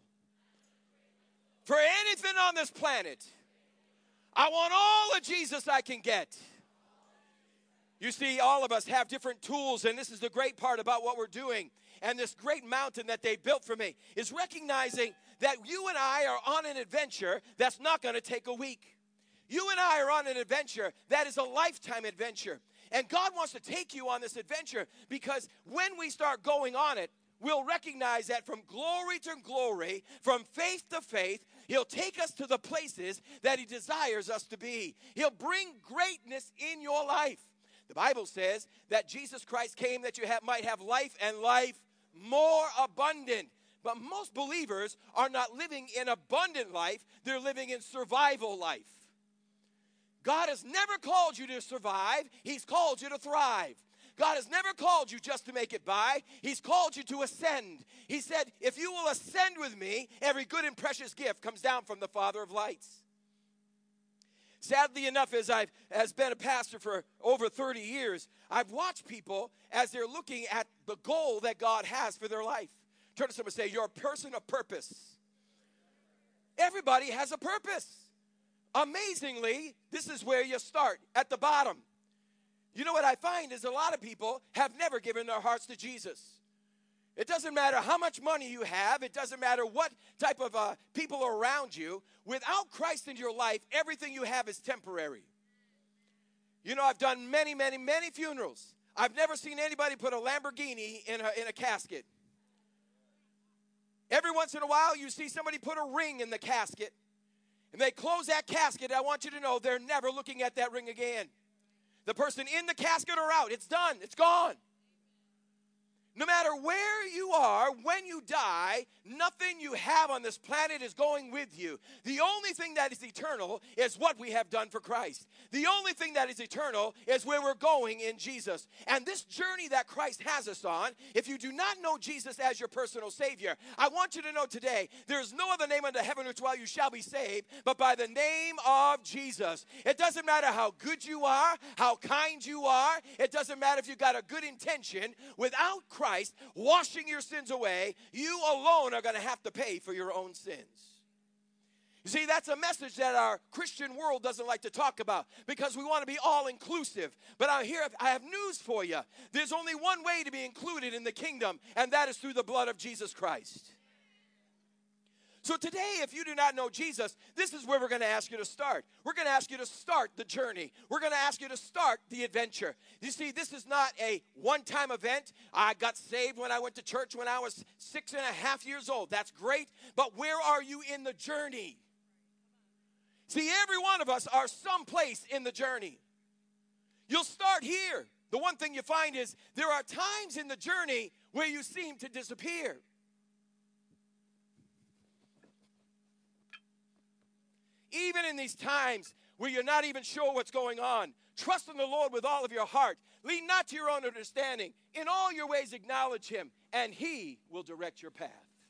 for anything on this planet. I want all of Jesus I can get. You see, all of us have different tools, and this is the great part about what we're doing. And this great mountain that they built for me is recognizing that you and I are on an adventure that's not going to take a week. You and I are on an adventure that is a lifetime adventure. And God wants to take you on this adventure because when we start going on it, we'll recognize that from glory to glory, from faith to faith, He'll take us to the places that He desires us to be. He'll bring greatness in your life. The Bible says that Jesus Christ came that you have, might have life and life more abundant. But most believers are not living in abundant life. They're living in survival life. God has never called you to survive. He's called you to thrive. God has never called you just to make it by. He's called you to ascend. He said, if you will ascend with me, every good and precious gift comes down from the Father of lights. Sadly enough, as I've as been a pastor for over thirty years, I've watched people as they're looking at the goal that God has for their life. Turn to someone and say, you're a person of purpose. Everybody has a purpose. Amazingly, this is where you start, at the bottom. You know what I find is a lot of people have never given their hearts to Jesus. It doesn't matter how much money you have. It doesn't matter what type of uh, people are around you. Without Christ in your life, everything you have is temporary. You know, I've done many, many, many funerals. I've never seen anybody put a Lamborghini in a, in a casket. Every once in a while, you see somebody put a ring in the casket, and they close that casket. I want you to know they're never looking at that ring again. The person in the casket or out, it's done. It's gone. No matter where you are, when you die, nothing you have on this planet is going with you. The only thing that is eternal is what we have done for Christ. The only thing that is eternal is where we're going in Jesus. And this journey that Christ has us on, if you do not know Jesus as your personal Savior, I want you to know today, there is no other name under heaven which while you shall be saved, but by the name of Jesus. It doesn't matter how good you are, how kind you are. It doesn't matter if you've got a good intention. Without Christ, Christ washing your sins away, you alone are going to have to pay for your own sins. You see, that's a message that our Christian world doesn't like to talk about because we want to be all-inclusive. But I hear, I have news for you. There's only one way to be included in the kingdom, and that is through the blood of Jesus Christ. So today, if you do not know Jesus, this is where we're going to ask you to start. We're going to ask you to start the journey. We're going to ask you to start the adventure. You see, this is not a one-time event. I got saved when I went to church when I was six and a half years old. That's great. But where are you in the journey? See, every one of us are someplace in the journey. You'll start here. The one thing you find is there are times in the journey where you seem to disappear. Even in these times where you're not even sure what's going on, trust in the Lord with all of your heart. Lean not to your own understanding. In all your ways acknowledge him, and he will direct your path.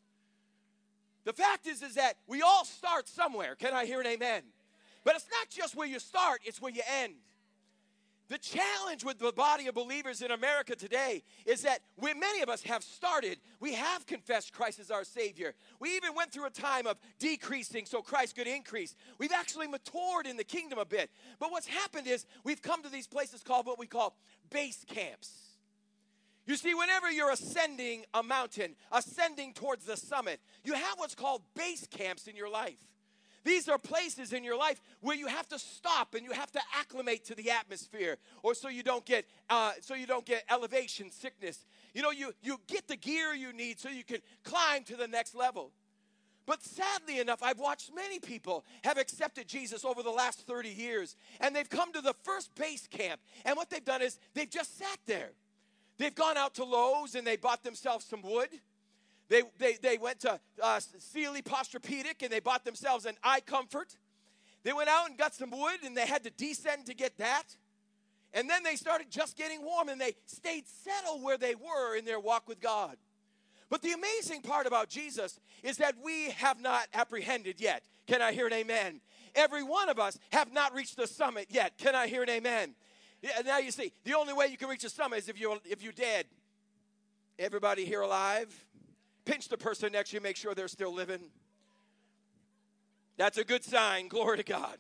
The fact is, is that we all start somewhere. Can I hear an amen? But it's not just where you start, it's where you end. The challenge with the body of believers in America today is that we, many of us have started. We have confessed Christ as our Savior. We even went through a time of decreasing so Christ could increase. We've actually matured in the kingdom a bit. But what's happened is we've come to these places called what we call base camps. You see, whenever you're ascending a mountain, ascending towards the summit, you have what's called base camps in your life. These are places in your life where you have to stop and you have to acclimate to the atmosphere, or so you don't get uh, so you don't get elevation sickness. You know, you you get the gear you need so you can climb to the next level. But sadly enough, I've watched many people have accepted Jesus over the last thirty years, and they've come to the first base camp, and what they've done is they've just sat there. They've gone out to Lowe's and they bought themselves some wood. They, they, they went to uh, Sealy Posturepedic and they bought themselves an eye comfort. They went out and got some wood and they had to descend to get that. And then they started just getting warm and they stayed settled where they were in their walk with God. But the amazing part about Jesus is that we have not apprehended yet. Can I hear an amen? Every one of us have not reached the summit yet. Can I hear an amen? Yeah, now you see, the only way you can reach the summit is if you're, if you're dead. Everybody here alive? Pinch the person next to you, make sure they're still living. That's a good sign. Glory to God.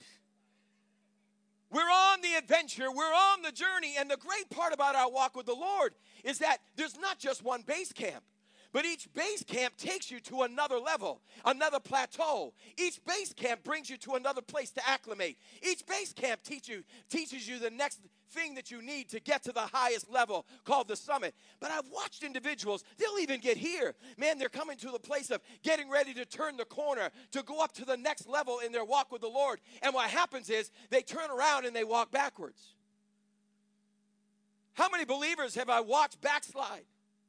We're on the adventure. We're on the journey. And the great part about our walk with the Lord is that there's not just one base camp. But each base camp takes you to another level, another plateau. Each base camp brings you to another place to acclimate. Each base camp teach you, teaches you the next thing that you need to get to the highest level called the summit. But I've watched individuals, they'll even get here. Man, they're coming to the place of getting ready to turn the corner, to go up to the next level in their walk with the Lord. And what happens is they turn around and they walk backwards. How many believers have I watched backslide?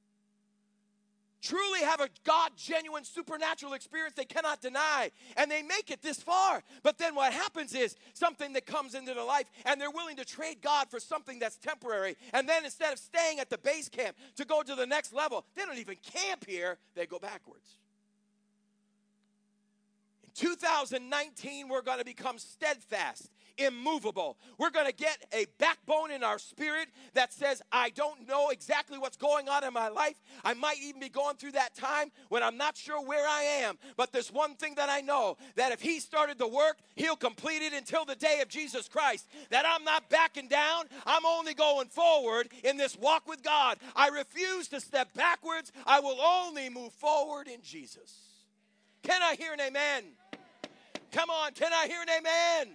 Truly have a God genuine supernatural experience they cannot deny, and they make it this far. But then what happens is something that comes into their life and they're willing to trade God for something that's temporary, and then instead of staying at the base camp to go to the next level, they don't even camp here, they go backwards. In two thousand nineteen, we're going to become steadfast immovable. We're going to get a backbone in our spirit that says, I don't know exactly what's going on in my life. I might even be going through that time when I'm not sure where I am. But there's one thing that I know, that if he started the work, he'll complete it until the day of Jesus Christ. That I'm not backing down. I'm only going forward in this walk with God. I refuse to step backwards. I will only move forward in Jesus. Can I hear an amen? Come on, can I hear an amen?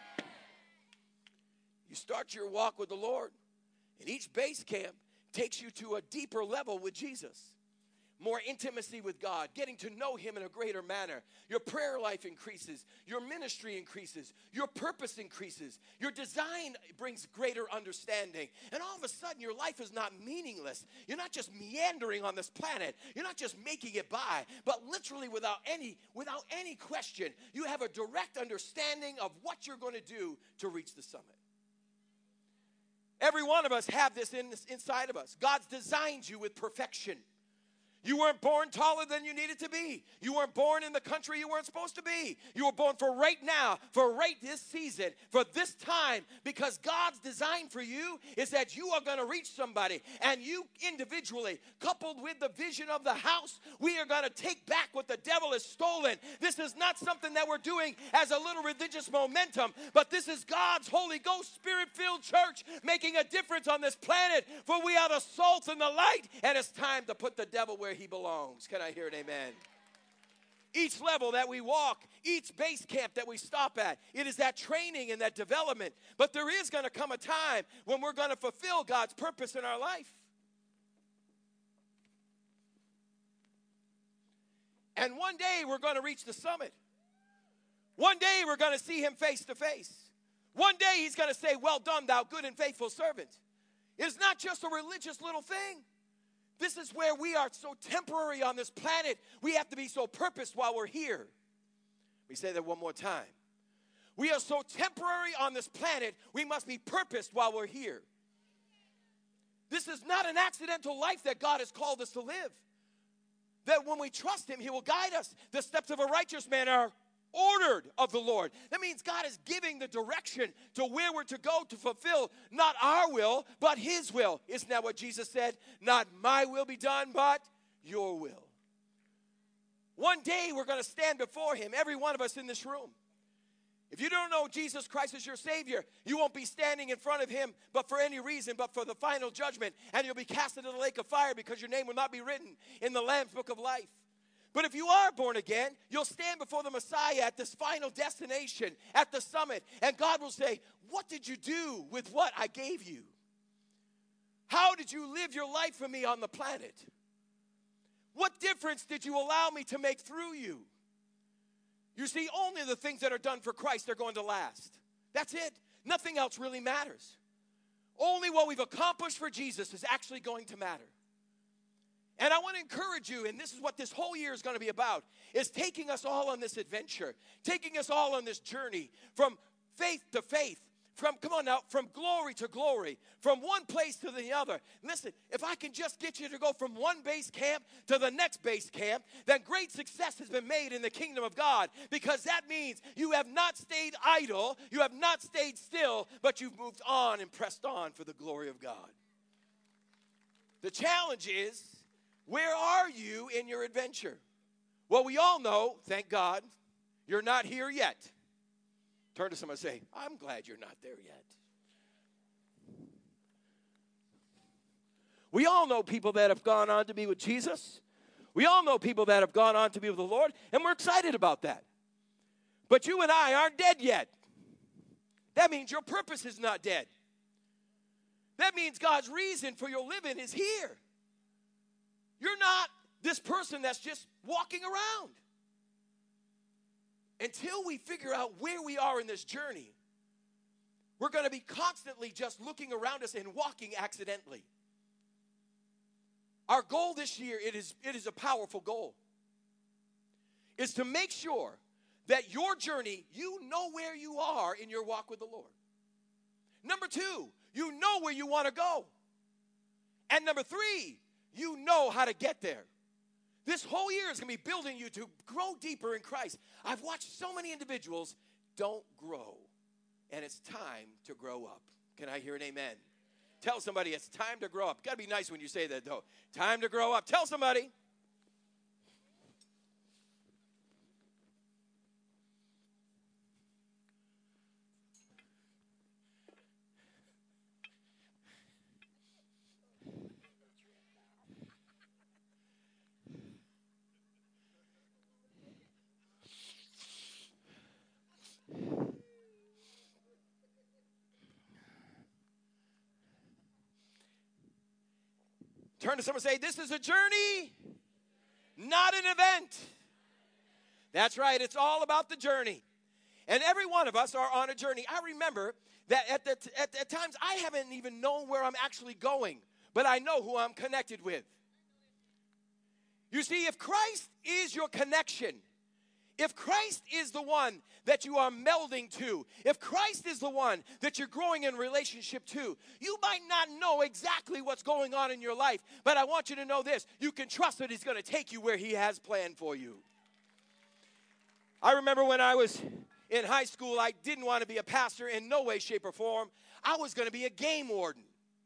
You start your walk with the Lord, and each base camp takes you to a deeper level with Jesus. More intimacy with God, getting to know him in a greater manner. Your prayer life increases. Your ministry increases. Your purpose increases. Your design brings greater understanding. And all of a sudden, your life is not meaningless. You're not just meandering on this planet. You're not just making it by, but literally without any, without any question, you have a direct understanding of what you're going to do to reach the summit. Every one of us have this, in this inside of us. God's designed you with perfection. You weren't born taller than you needed to be. You weren't born in the country you weren't supposed to be. You were born for right now, for right this season, for this time, because God's design for you is that you are going to reach somebody, and you individually, coupled with the vision of the house, we are going to take back what the devil has stolen. This is not something that we're doing as a little religious momentum, but this is God's Holy Ghost Spirit-filled church making a difference on this planet, for we are the salt and the light, and it's time to put the devil where he belongs. Can I hear an amen? Each level that we walk, each base camp that we stop at, it is that training and that development. But there is going to come a time when we're going to fulfill God's purpose in our life. And one day we're going to reach the summit. One day we're going to see him face to face. One day he's going to say, well done, thou good and faithful servant. It's not just a religious little thing. This is where we are so temporary on this planet. We have to be so purposed while we're here. Let me say that one more time. We are so temporary on this planet, we must be purposed while we're here. This is not an accidental life that God has called us to live. That when we trust him, he will guide us. The steps of a righteous man are ordered of the Lord. That means God is giving the direction to where we're to go to fulfill not our will, but his will. Isn't that what Jesus said? Not my will be done, but your will. One day we're going to stand before him, every one of us in this room. If you don't know Jesus Christ as your Savior, you won't be standing in front of him but for any reason, but for the final judgment. And you'll be cast into the lake of fire because your name will not be written in the Lamb's book of life. But if you are born again, you'll stand before the Messiah at this final destination, at the summit, and God will say, what did you do with what I gave you? How did you live your life for me on the planet? What difference did you allow me to make through you? You see, only the things that are done for Christ are going to last. That's it. Nothing else really matters. Only what we've accomplished for Jesus is actually going to matter. And I want to encourage you, and this is what this whole year is going to be about, is taking us all on this adventure, taking us all on this journey from faith to faith, from, come on now, from glory to glory, from one place to the other. Listen, if I can just get you to go from one base camp to the next base camp, then great success has been made in the kingdom of God, because that means you have not stayed idle, you have not stayed still, but you've moved on and pressed on for the glory of God. The challenge is, where are you in your adventure? Well, we all know, thank God, you're not here yet. Turn to someone and say, I'm glad you're not there yet. We all know people that have gone on to be with Jesus. We all know people that have gone on to be with the Lord, and we're excited about that. But you and I aren't dead yet. That means your purpose is not dead. That means God's reason for your living is here. You're not this person that's just walking around. Until we figure out where we are in this journey, we're going to be constantly just looking around us and walking accidentally. Our goal this year, it is, it is a powerful goal, is to make sure that your journey, you know where you are in your walk with the Lord. Number two, you know where you want to go. And number three, you know how to get there. This whole year is going to be building you to grow deeper in Christ. I've watched so many individuals don't grow. and it's time to grow up. Can I hear an amen? Tell somebody it's time to grow up. Got to be nice when you say that, though. Time to grow up. Tell somebody. Turn to someone and say, this is a journey, not an event. That's right. It's all about the journey. And every one of us are on a journey. I remember that at, the, at, at times I haven't even known where I'm actually going, but I know who I'm connected with. You see, if Christ is your connection, if Christ is the one that you are melding to, if Christ is the one that you're growing in relationship to, you might not know exactly what's going on in your life, but I want you to know this. You can trust that he's going to take you where he has planned for you. I remember when I was in high school, I didn't want to be a pastor in no way, shape, or form. I was going to be a game warden.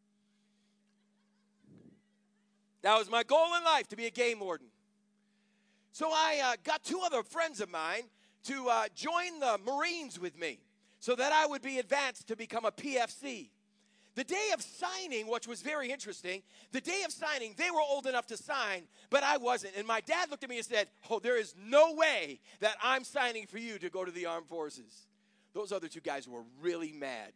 That was my goal in life, to be a game warden. So I uh, got two other friends of mine to uh, join the Marines with me so that I would be advanced to become a P F C. The day of signing, which was very interesting, the day of signing, they were old enough to sign, but I wasn't. And my dad looked at me and said, oh, there is no way that I'm signing for you to go to the armed forces. Those other two guys were really mad.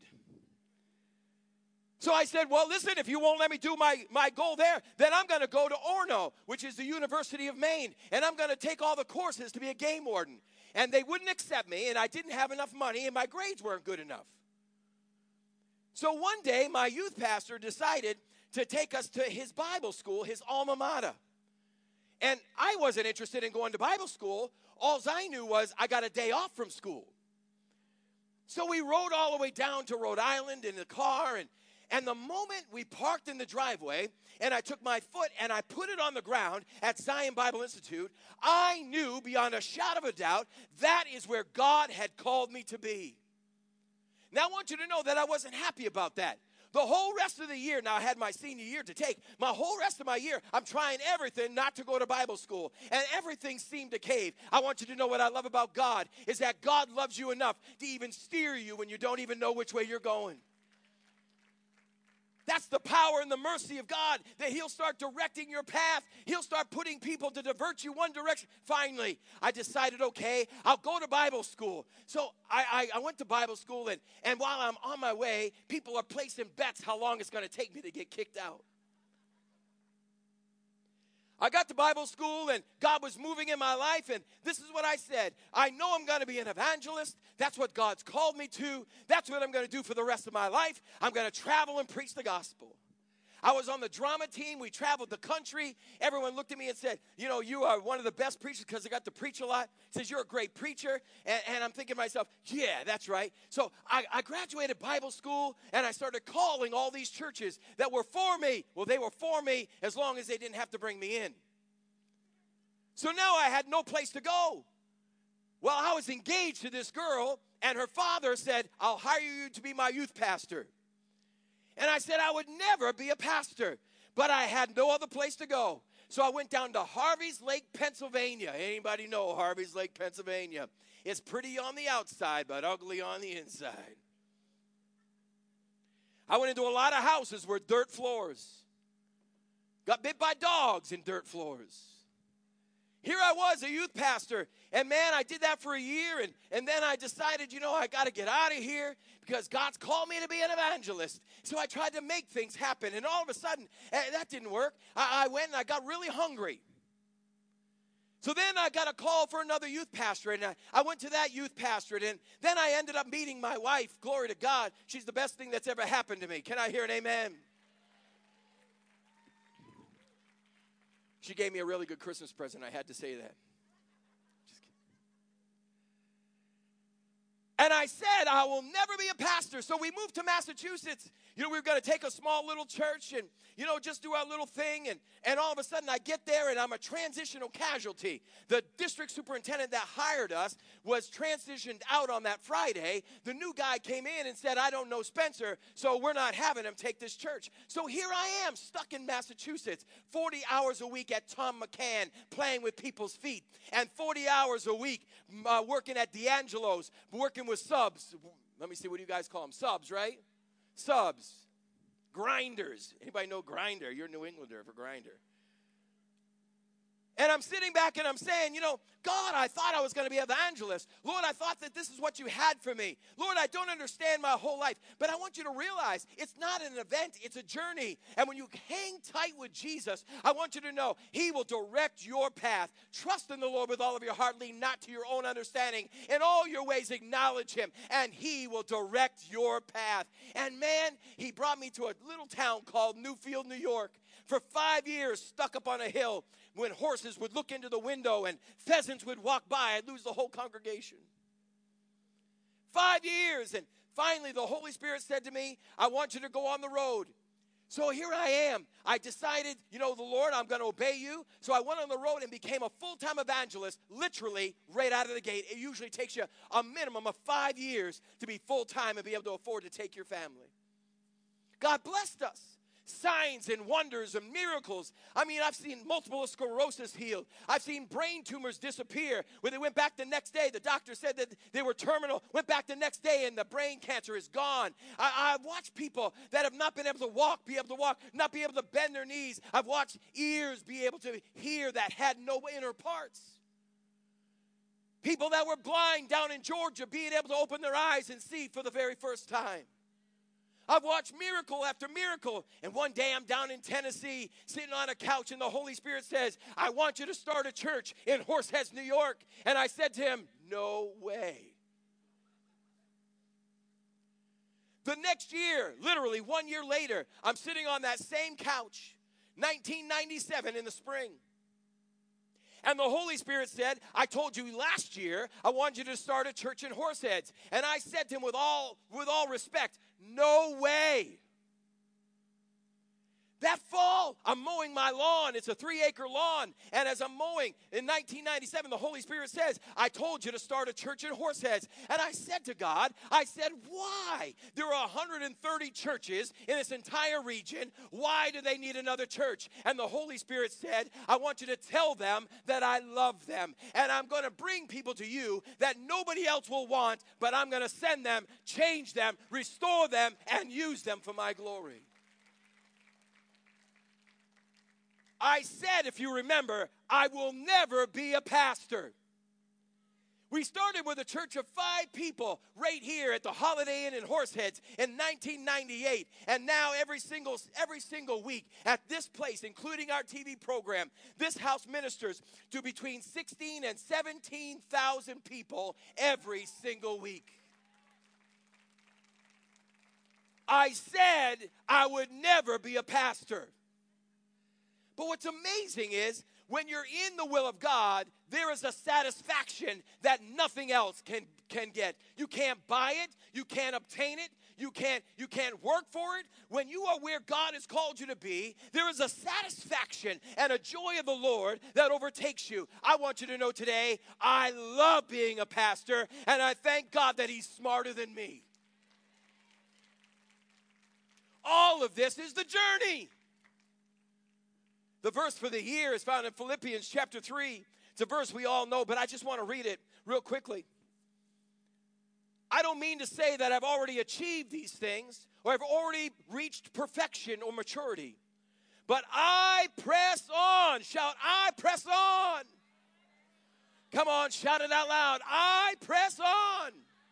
So I said, well, listen, if you won't let me do my, my goal there, then I'm going to go to Orono, which is the University of Maine, and I'm going to take all the courses to be a game warden. And they wouldn't accept me, and I didn't have enough money, and my grades weren't good enough. So one day, my youth pastor decided to take us to his Bible school, his alma mater. And I wasn't interested in going to Bible school. All I knew was I got a day off from school. So we rode all the way down to Rhode Island in the car, and And the moment we parked in the driveway and I took my foot and I put it on the ground at Zion Bible Institute, I knew beyond a shadow of a doubt that is where God had called me to be. Now I want you to know that I wasn't happy about that. The whole rest of the year, now I had my senior year to take, my whole rest of my year, I'm trying everything not to go to Bible school, and everything seemed to cave. I want you to know what I love about God is that God loves you enough to even steer you when you don't even know which way you're going. That's the power and the mercy of God, that he'll start directing your path. He'll start putting people to divert you one direction. Finally, I decided, okay, I'll go to Bible school. So I, I, I went to Bible school, and, and while I'm on my way, people are placing bets how long it's going to take me to get kicked out. I got to Bible school, and God was moving in my life, and this is what I said. I know I'm going to be an evangelist. That's what God's called me to. That's what I'm going to do for the rest of my life. I'm going to travel and preach the gospel. I was on the drama team. We traveled the country. Everyone looked at me and said, you know, you are one of the best preachers because I got to preach a lot. Says, you're a great preacher. And, and I'm thinking to myself, yeah, that's right. So I, I graduated Bible school, and I started calling all these churches that were for me. Well, they were for me as long as they didn't have to bring me in. So now I had no place to go. Well, I was engaged to this girl, and her father said, I'll hire you to be my youth pastor. And I said I would never be a pastor, but I had no other place to go. So I went down to Harvey's Lake, Pennsylvania. Anybody know Harvey's Lake, Pennsylvania? It's pretty on the outside, but ugly on the inside. I went into a lot of houses with dirt floors. Got bit by dogs in dirt floors. Here I was, a youth pastor, and man, I did that for a year, and, and then I decided, you know, I got to get out of here because God's called me to be an evangelist. So I tried to make things happen, and all of a sudden, eh, that didn't work. I, I went and I got really hungry. So then I got a call for another youth pastorate, and I, I went to that youth pastorate, and then I ended up meeting my wife. Glory to God. She's the best thing that's ever happened to me. Can I hear an amen? She gave me a really good Christmas present. I had to say that. Just kidding. And I said, I will never be a pastor. So we moved to Massachusetts. You know, we were going to take a small little church and, you know, just do our little thing. And, and all of a sudden I get there and I'm a transitional casualty. The district superintendent that hired us was transitioned out on that Friday. The new guy came in and said, I don't know Spencer, so we're not having him take this church. So here I am, stuck in Massachusetts, forty hours a week at Tom McCann, playing with people's feet, and forty hours a week uh, working at D'Angelo's, working with subs. Let me see, what do you guys call them? Subs, right? Subs. Grinders. Anybody know Grinder? You're a New Englander for Grinder. And I'm sitting back and I'm saying, you know, God, I thought I was going to be an evangelist. Lord, I thought that this is what you had for me. Lord, I don't understand my whole life. But I want you to realize it's not an event, it's a journey. And when you hang tight with Jesus, I want you to know he will direct your path. Trust in the Lord with all of your heart. Lean not to your own understanding. In all your ways, acknowledge him, and he will direct your path. And man, he brought me to a little town called Newfield, New York. For five years, stuck up on a hill, when horses would look into the window and pheasants would walk by, I'd lose the whole congregation. Five years, and finally the Holy Spirit said to me, I want you to go on the road. So here I am. I decided, you know, the Lord, I'm going to obey you. So I went on the road and became a full-time evangelist, literally right out of the gate. It usually takes you a minimum of five years to be full-time and be able to afford to take your family. God blessed us. Signs and wonders and miracles. I mean, I've seen multiple sclerosis healed. I've seen brain tumors disappear. When they went back the next day, the doctor said that they were terminal. Went back the next day and the brain cancer is gone. I, I've watched people that have not been able to walk, be able to walk, not be able to bend their knees. I've watched ears be able to hear that had no inner parts. People that were blind down in Georgia being able to open their eyes and see for the very first time. I've watched miracle after miracle. And one day I'm down in Tennessee sitting on a couch and the Holy Spirit says, I want you to start a church in Horseheads, New York. And I said to him, no way. The next year, literally one year later, I'm sitting on that same couch, nineteen ninety-seven in the spring. And the Holy Spirit said, I told you last year, I wanted you to start a church in Horseheads. And I said to him with all, with all respect, no way. That fall, I'm mowing my lawn. It's a three-acre lawn. And as I'm mowing, in nineteen ninety-seven, the Holy Spirit says, I told you to start a church in Horseheads. And I said to God, I said, why? There are one hundred thirty churches in this entire region. Why do they need another church? And the Holy Spirit said, I want you to tell them that I love them. And I'm going to bring people to you that nobody else will want, but I'm going to send them, change them, restore them, and use them for my glory. I said, if you remember, I will never be a pastor. We started with a church of five people right here at the Holiday Inn in Horseheads in nineteen ninety-eight. And now every single, every single week at this place, including our T V program, this house ministers to between sixteen and seventeen thousand people every single week. I said I would never be a pastor. But what's amazing is when you're in the will of God, there is a satisfaction that nothing else can, can get. You can't buy it. You can't obtain it. You can't, you can't work for it. When you are where God has called you to be, there is a satisfaction and a joy of the Lord that overtakes you. I want you to know today, I love being a pastor, and I thank God that he's smarter than me. All of this is the journey. The verse for the year is found in Philippians chapter three. It's a verse we all know, but I just want to read it real quickly. I don't mean to say that I've already achieved these things or I've already reached perfection or maturity, but I press on. Shout, I press on. Come on, shout it out loud. I press on.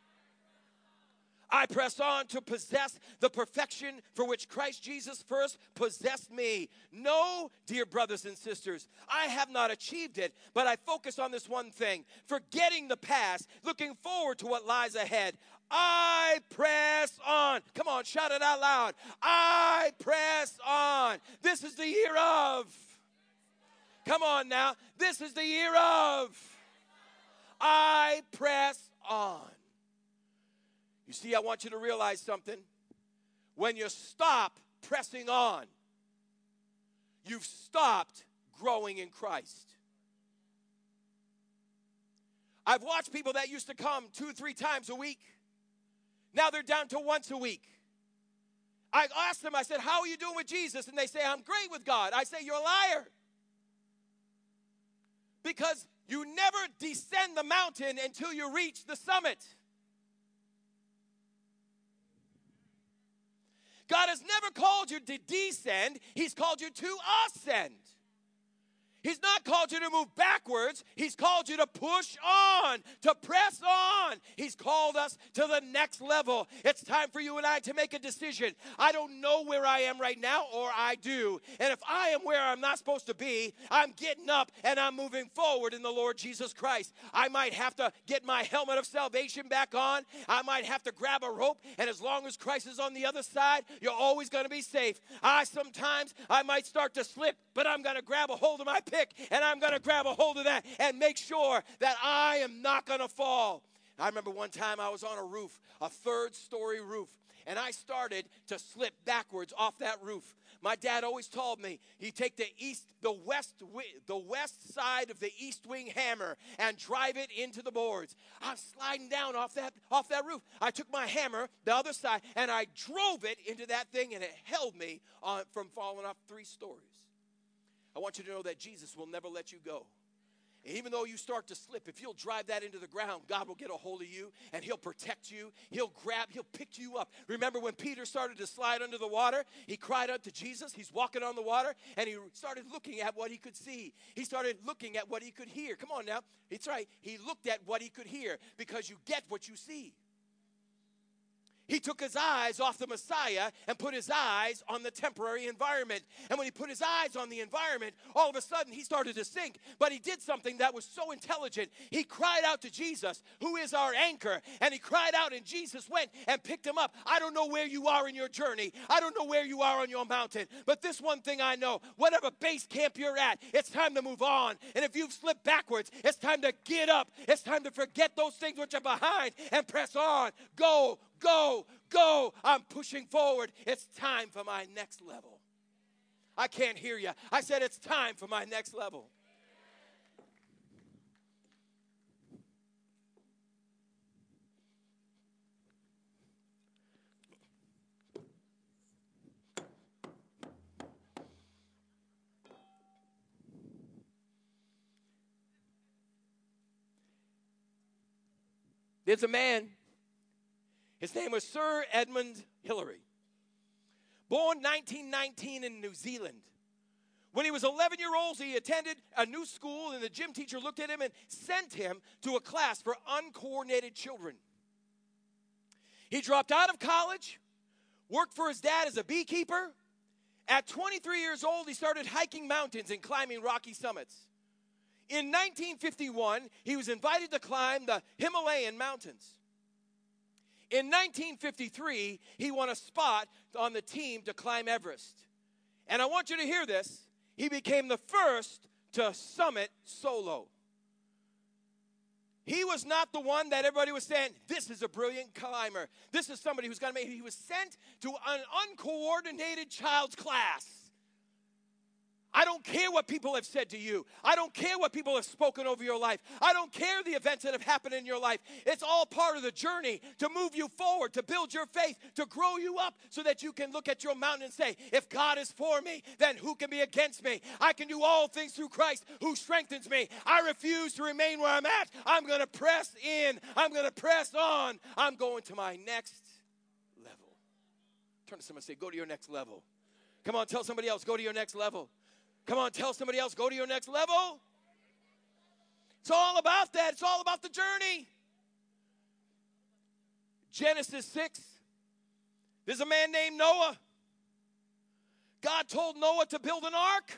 I press on to possess the perfection for which Christ Jesus first possessed me. No, dear brothers and sisters, I have not achieved it, but I focus on this one thing, forgetting the past, looking forward to what lies ahead. I press on. Come on, shout it out loud. I press on. This is the year of. Come on now. This is the year of. I press on. You see, I want you to realize something. When you stop pressing on, you've stopped growing in Christ. I've watched people that used to come two, three times a week. Now they're down to once a week. I asked them, I said, how are you doing with Jesus? And they say, I'm great with God. I say, you're a liar. Because you never descend the mountain until you reach the summit. God has never called you to descend. He's called you to ascend. He's not called you to move backwards. He's called you to push on, to press on. He's called us to the next level. It's time for you and I to make a decision. I don't know where I am right now, or I do. And if I am where I'm not supposed to be, I'm getting up and I'm moving forward in the Lord Jesus Christ. I might have to get my helmet of salvation back on. I might have to grab a rope. And as long as Christ is on the other side, you're always going to be safe. I sometimes, I might start to slip, but I'm going to grab a hold of my pick, and I'm going to grab a hold of that and make sure that I am not going to fall. I remember one time I was on a roof, a third story roof, and I started to slip backwards off that roof. My dad always told me he'd take the east, the west, the west side of the east wing hammer and drive it into the boards. I'm sliding down off that, off that roof. I took my hammer, the other side, and I drove it into that thing, and it held me on, from falling off three stories. I want you to know that Jesus will never let you go. And even though you start to slip, if you'll drive that into the ground, God will get a hold of you, and he'll protect you. He'll grab, he'll pick you up. Remember when Peter started to slide under the water? He cried out to Jesus. He's walking on the water, and he started looking at what he could see. He started looking at what he could hear. Come on now. It's right. He looked at what he could hear, because you get what you see. He took his eyes off the Messiah and put his eyes on the temporary environment. And when he put his eyes on the environment, all of a sudden he started to sink. But he did something that was so intelligent. He cried out to Jesus, who is our anchor. And he cried out, and Jesus went and picked him up. I don't know where you are in your journey. I don't know where you are on your mountain. But this one thing I know, whatever base camp you're at, it's time to move on. And if you've slipped backwards, it's time to get up. It's time to forget those things which are behind and press on. Go, Go, go, I'm pushing forward. It's time for my next level. I can't hear you. I said it's time for my next level. There's a man. His name was Sir Edmund Hillary. Born nineteen nineteen in New Zealand. When he was eleven years old, he attended a new school, and the gym teacher looked at him and sent him to a class for uncoordinated children. He dropped out of college, worked for his dad as a beekeeper. At twenty-three years old, he started hiking mountains and climbing rocky summits. In nineteen fifty-one, he was invited to climb the Himalayan mountains. In nineteen fifty-three, he won a spot on the team to climb Everest. And I want you to hear this. He became the first to summit solo. He was not the one that everybody was saying, this is a brilliant climber. This is somebody who's going to make it. He was sent to an uncoordinated child's class. I don't care what people have said to you. I don't care what people have spoken over your life. I don't care the events that have happened in your life. It's all part of the journey to move you forward, to build your faith, to grow you up so that you can look at your mountain and say, if God is for me, then who can be against me? I can do all things through Christ who strengthens me. I refuse to remain where I'm at. I'm going to press in. I'm going to press on. I'm going to my next level. Turn to someone and say, go to your next level. Come on, tell somebody else, go to your next level. Come on, tell somebody else, go to your next level. It's all about that. It's all about the journey. Genesis six, there's a man named Noah. God told Noah to build an ark.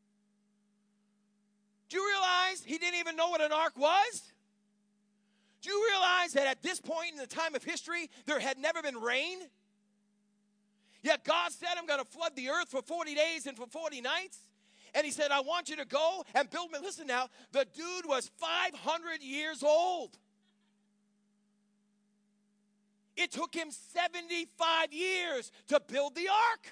Do you realize he didn't even know what an ark was? Do you realize that at this point in the time of history, there had never been rain? Yet God said, I'm going to flood the earth for forty days and for forty nights. And he said, I want you to go and build me. Listen now, the dude was five hundred years old. It took him seventy-five years to build the ark.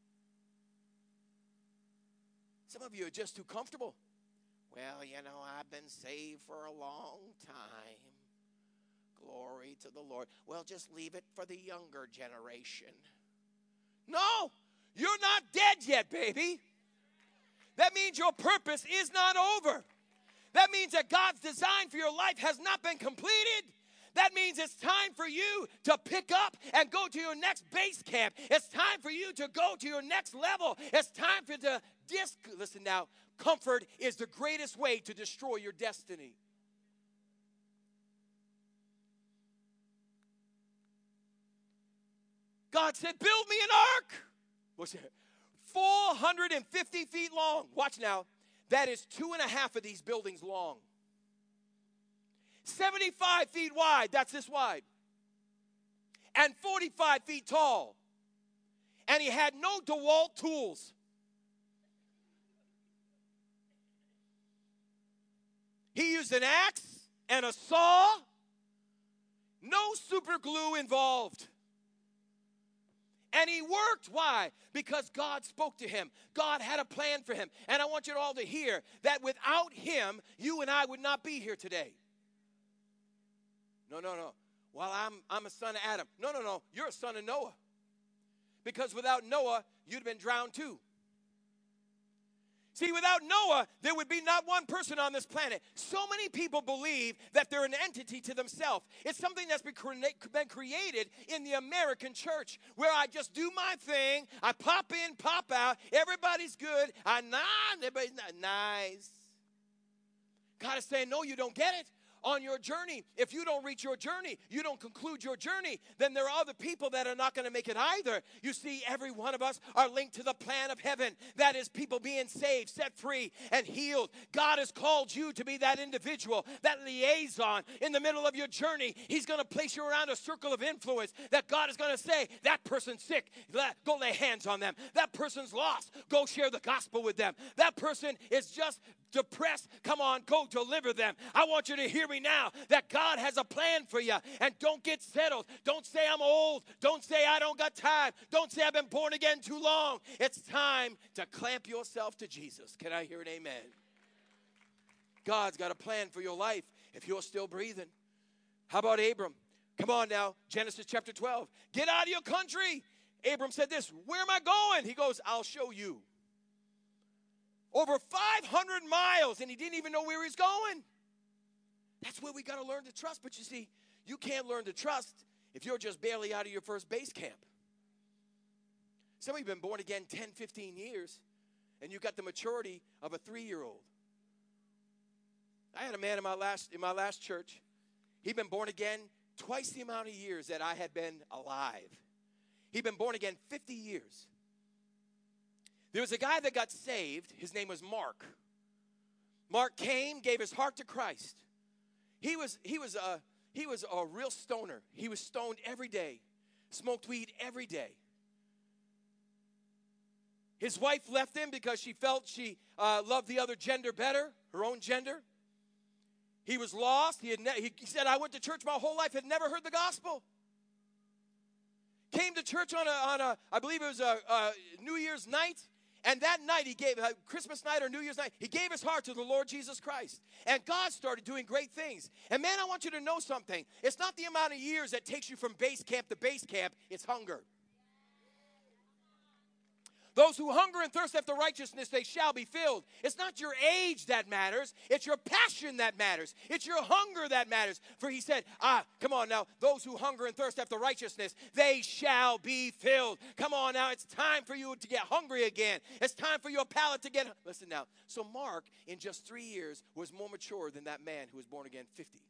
Some of you are just too comfortable. Well, you know, I've been saved for a long time. Glory to the Lord. Well, just leave it for the younger generation. No, you're not dead yet, baby. That means your purpose is not over. That means that God's design for your life has not been completed. That means it's time for you to pick up and go to your next base camp. It's time for you to go to your next level. It's time for the disc. Listen now, comfort is the greatest way to destroy your destiny. God said, build me an ark. What's that? four hundred fifty feet long. Watch now. That is two and a half of these buildings long. seventy-five feet wide. That's this wide. And forty-five feet tall. And he had no DeWalt tools. He used an axe and a saw. No super glue involved. And he worked. Why? Because God spoke to him. God had a plan for him. And I want you all to hear that without him, you and I would not be here today. No, no, no. Well, I'm, I'm a son of Adam. No, no, no. You're a son of Noah. Because without Noah, you'd have been drowned too. See, without Noah, there would be not one person on this planet. So many people believe that they're an entity to themselves. It's something that's been, cre- been created in the American church, where I just do my thing. I pop in, pop out. Everybody's good. I nah, everybody's not nice. God is saying, no, you don't get it. On your journey, if you don't reach your journey, you don't conclude your journey, then there are other people that are not going to make it either. You see, every one of us are linked to the plan of heaven. That is people being saved, set free, and healed. God has called you to be that individual, that liaison in the middle of your journey. He's going to place you around a circle of influence that God is going to say, that person's sick, go lay hands on them. That person's lost, go share the gospel with them. That person is just depressed, come on, go deliver them. I want you to hear me now that God has a plan for you, and don't get settled. Don't say I'm old. Don't say I don't got time. Don't say I've been born again too long. It's time to clamp yourself to Jesus. Can I hear an amen? God's got a plan for your life if you're still breathing. How about Abram? Come on now, Genesis chapter twelve. Get out of your country. Abram said this, where am I going? He goes, I'll show you. Over five hundred miles, and he didn't even know where he's going. That's where we got to learn to trust. But you see, you can't learn to trust if you're just barely out of your first base camp. Some of you have been born again ten, fifteen years, and you got the maturity of a three-year-old. I had a man in my last in my last church. He'd been born again twice the amount of years that I had been alive. He'd been born again fifty years. There was a guy that got saved. His name was Mark. Mark came, gave his heart to Christ. He was he was a he was a real stoner. He was stoned every day, smoked weed every day. His wife left him because she felt she uh, loved the other gender better, her own gender. He was lost. He had ne- he said, "I went to church my whole life, had never heard the gospel." Came to church on a on a I believe it was a, a New Year's night. And that night, he gave, uh, Christmas night or New Year's night, he gave his heart to the Lord Jesus Christ. And God started doing great things. And man, I want you to know something. It's not the amount of years that takes you from base camp to base camp. It's hunger. Those who hunger and thirst after righteousness, they shall be filled. It's not your age that matters. It's your passion that matters. It's your hunger that matters. For he said, ah, come on now, those who hunger and thirst after righteousness, they shall be filled. Come on now, it's time for you to get hungry again. It's time for your palate to get, listen now. So Mark, in just three years, was more mature than that man who was born again fifty.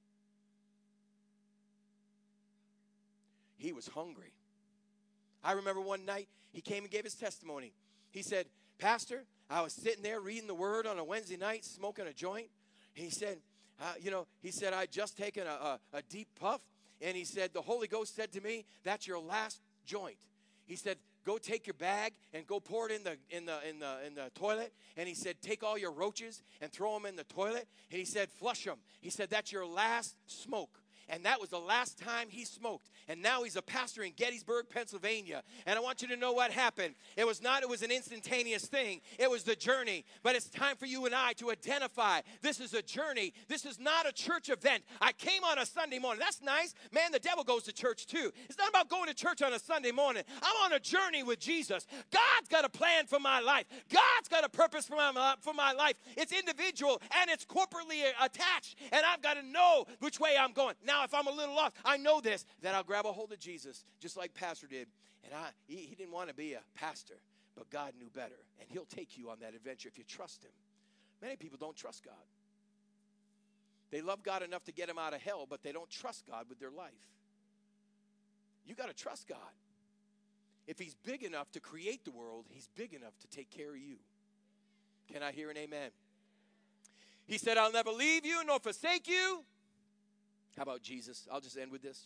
He was hungry. I remember one night, he came and gave his testimony. He said, Pastor, I was sitting there reading the word on a Wednesday night, smoking a joint. And he said, uh, you know, he said, I'd just taken a, a, a deep puff. And he said, the Holy Ghost said to me, that's your last joint. He said, go take your bag and go pour it in the in the in the in the toilet. And he said, take all your roaches and throw them in the toilet. And he said, flush them. He said, that's your last smoke. and that was the last time he smoked. And now he's a pastor in Gettysburg, Pennsylvania. And I want you to know what happened. It was not, it was an instantaneous thing. It was the journey. But it's time for you and I to identify this is a journey. This is not a church event. I came on a Sunday morning. That's nice. Man, the devil goes to church too. It's not about going to church on a Sunday morning. I'm on a journey with Jesus. God's got a plan for my life. God's got a purpose for my, for my life. It's individual and it's corporately attached. And I've got to know which way I'm going. Now, if I'm a little off, I know this, that I'll grab a hold of Jesus, just like Pastor did. And I, he, he didn't want to be a pastor, but God knew better. And he'll take you on that adventure if you trust him. Many people don't trust God. They love God enough to get him out of hell, but they don't trust God with their life. You got to trust God. If he's big enough to create the world, he's big enough to take care of you. Can I hear an amen? He said, I'll never leave you nor forsake you. How about Jesus? I'll just end with this.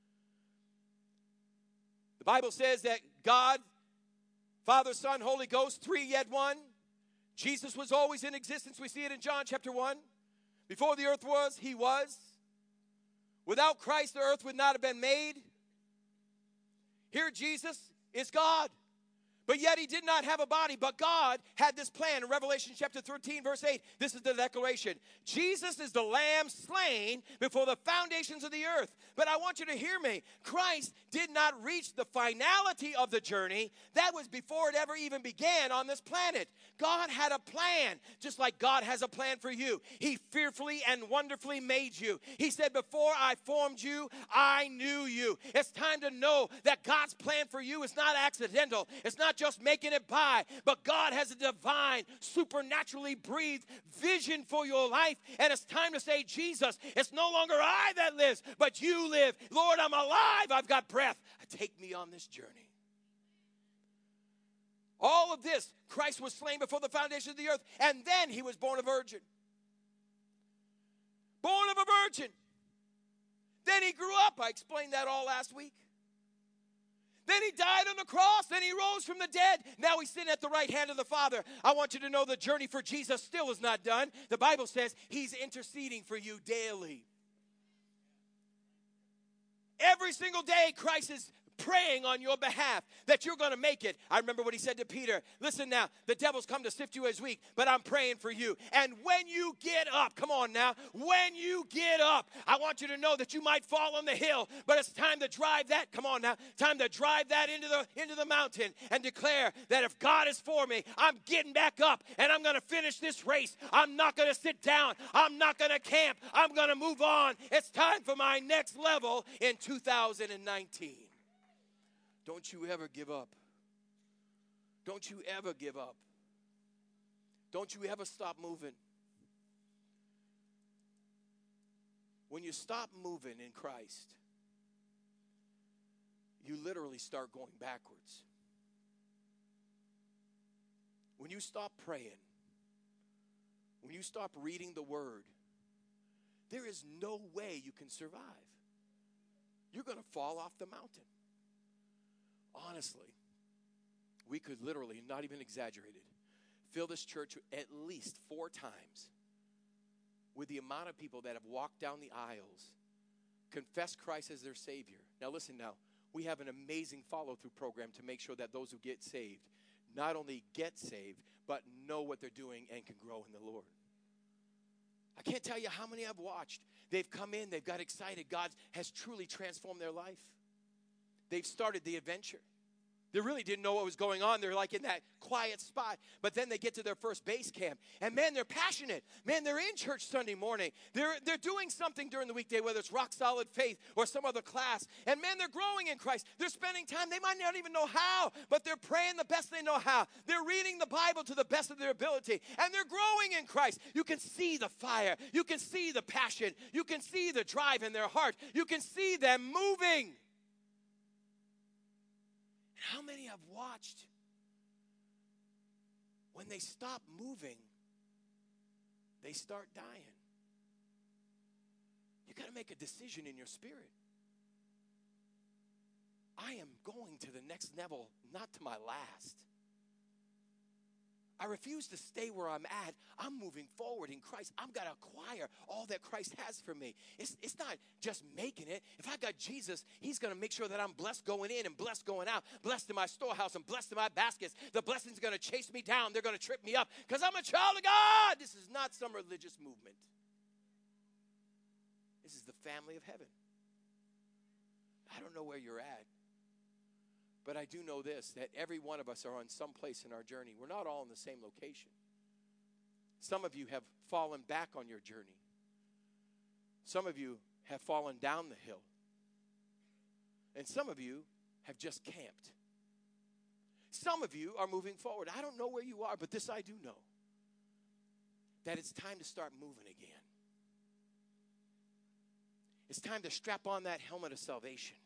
The Bible says that God, Father, Son, Holy Ghost, three yet one. Jesus was always in existence. We see it in John chapter one. Before the earth was, he was. Without Christ, the earth would not have been made. Here, Jesus is God. But yet he did not have a body, but God had this plan. In Revelation chapter thirteen, verse eight, this is the declaration. Jesus is the lamb slain before the foundations of the earth. But I want you to hear me. Christ did not reach the finality of the journey. That was before it ever even began on this planet. God had a plan, just like God has a plan for you. He fearfully and wonderfully made you. He said, before I formed you, I knew you. It's time to know that God's plan for you is not accidental. It's not just making it by, but God has a divine, supernaturally breathed vision for your life. And it's time to say, Jesus, it's no longer I that lives, but you live. Lord, I'm alive. I've got breath. Take me on this journey. All of this, Christ was slain before the foundation of the earth, and then he was born a virgin. Born of a virgin. Then he grew up. I explained that all last week. Then he died on the cross. Then he rose from the dead. Now he's sitting at the right hand of the Father. I want you to know the journey for Jesus still is not done. The Bible says he's interceding for you daily. Every single day, Christ is praying on your behalf that you're going to make it. I remember what he said to Peter. Listen now, the devil's come to sift you as wheat, but I'm praying for you. And when you get up, come on now, when you get up, I want you to know that you might fall on the hill, but it's time to drive that, come on now, time to drive that into the, into the mountain and declare that if God is for me, I'm getting back up and I'm going to finish this race. I'm not going to sit down. I'm not going to camp. I'm going to move on. It's time for my next level in two thousand nineteen. Don't you ever give up. Don't you ever give up. Don't you ever stop moving. When you stop moving in Christ, you literally start going backwards. When you stop praying, when you stop reading the Word, there is no way you can survive. You're going to fall off the mountain. Honestly, we could literally, not even exaggerated, fill this church at least four times with the amount of people that have walked down the aisles, confessed Christ as their Savior. Now listen now, we have an amazing follow-through program to make sure that those who get saved not only get saved, but know what they're doing and can grow in the Lord. I can't tell you how many I've watched. They've come in, they've got excited. God has truly transformed their life. They've started the adventure. They really didn't know what was going on. They're like in that quiet spot. But then they get to their first base camp. And man, they're passionate. Man, they're in church Sunday morning. They're, they're doing something during the weekday, whether it's Rock Solid Faith or some other class. And man, they're growing in Christ. They're spending time. They might not even know how, but they're praying the best they know how. They're reading the Bible to the best of their ability. And they're growing in Christ. You can see the fire. You can see the passion. You can see the drive in their heart. You can see them moving. How many I've watched when they stop moving, they start dying. You got to make a decision in your spirit. I am going to the next level, not to my last. I refuse to stay where I'm at. I'm moving forward in Christ. I'm going to acquire all that Christ has for me. It's, it's not just making it. If I got Jesus, he's going to make sure that I'm blessed going in and blessed going out, blessed in my storehouse and blessed in my baskets. The blessings are going to chase me down. They're going to trip me up because I'm a child of God. This is not some religious movement. This is the family of heaven. I don't know where you're at. But I do know this, that every one of us are on some place in our journey. We're not all in the same location. Some of you have fallen back on your journey. Some of you have fallen down the hill. And some of you have just camped. Some of you are moving forward. I don't know where you are, but this I do know. That it's time to start moving again. It's time to strap on that helmet of salvation.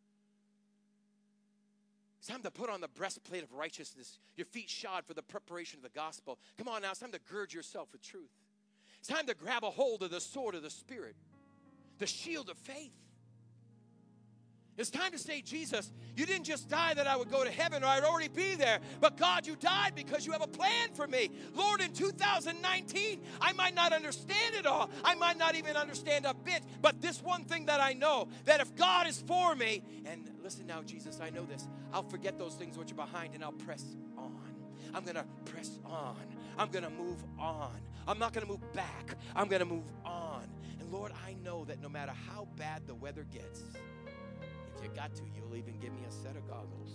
It's time to put on the breastplate of righteousness, your feet shod for the preparation of the gospel. Come on now, it's time to gird yourself with truth. It's time to grab a hold of the sword of the Spirit, the shield of faith. It's time to say, Jesus, you didn't just die that I would go to heaven or I'd already be there, but God, you died because you have a plan for me. Lord, in two thousand nineteen, I might not understand it all. I might not even understand a bit, but this one thing that I know, that if God is for me, and listen now, Jesus, I know this, I'll forget those things which are behind and I'll press on. I'm going to press on. I'm going to move on. I'm not going to move back. I'm going to move on. And Lord, I know that no matter how bad the weather gets, if you got to, you'll even give me a set of goggles.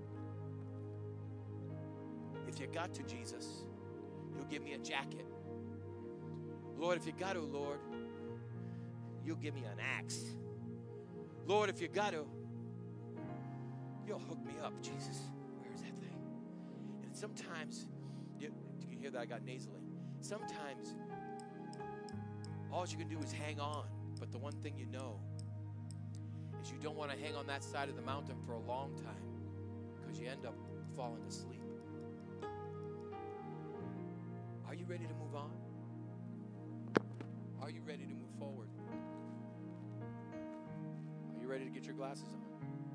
If you got to, Jesus, you'll give me a jacket. Lord, if you got to, Lord, you'll give me an axe. Lord, if you got to, you'll hook me up, Jesus. Where's that thing? And sometimes, you, you can hear that I got nasally. Sometimes, all you can do is hang on. But the one thing you know is you don't want to hang on that side of the mountain for a long time because you end up falling asleep. Are you ready to move on? Are you ready to move forward? Are you ready to get your glasses on?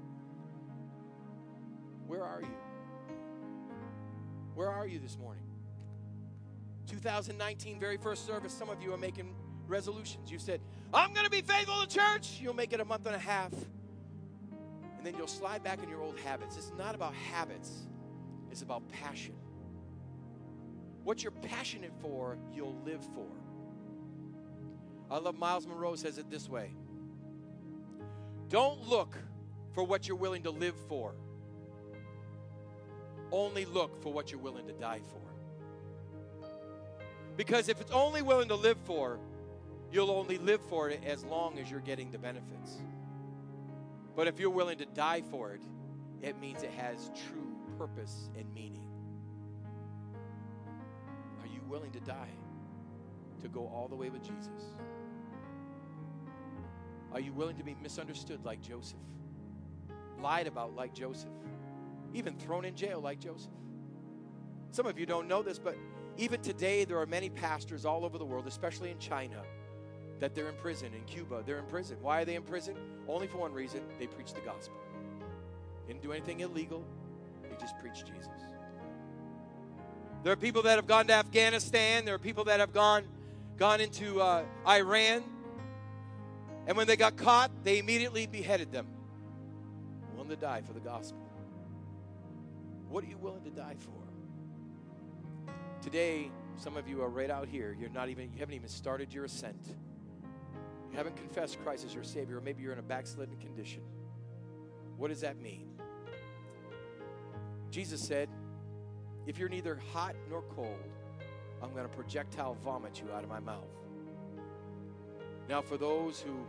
Where are you? Where are you this morning? two thousand nineteen, very first service, some of you are making resolutions. You said, I'm going to be faithful to church. You'll make it a month and a half. And then you'll slide back in your old habits. It's not about habits. It's about passion. What you're passionate for, you'll live for. I love Miles Monroe says it this way. Don't look for what you're willing to live for. Only look for what you're willing to die for. Because if it's only willing to live for, you'll only live for it as long as you're getting the benefits. But if you're willing to die for it, it means it has true purpose and meaning. Are you willing to die to go all the way with Jesus? Are you willing to be misunderstood like Joseph? Lied about like Joseph? Even thrown in jail like Joseph? Some of you don't know this, but even today there are many pastors all over the world, especially in China, that they're in prison. In Cuba, they're in prison. Why are they in prison? Only for one reason. They preach the gospel. Didn't do anything illegal. They just preach Jesus. There are people that have gone to Afghanistan. There are people that have gone, gone into uh, Iran. And when they got caught, they immediately beheaded them. Willing to die for the gospel. What are you willing to die for? Today, some of you are right out here. You're not even, you haven't even started your ascent. You haven't confessed Christ as your Savior, or maybe you're in a backslidden condition. What does that mean? Jesus said, if you're neither hot nor cold, I'm going to projectile vomit you out of my mouth. Now, for those who,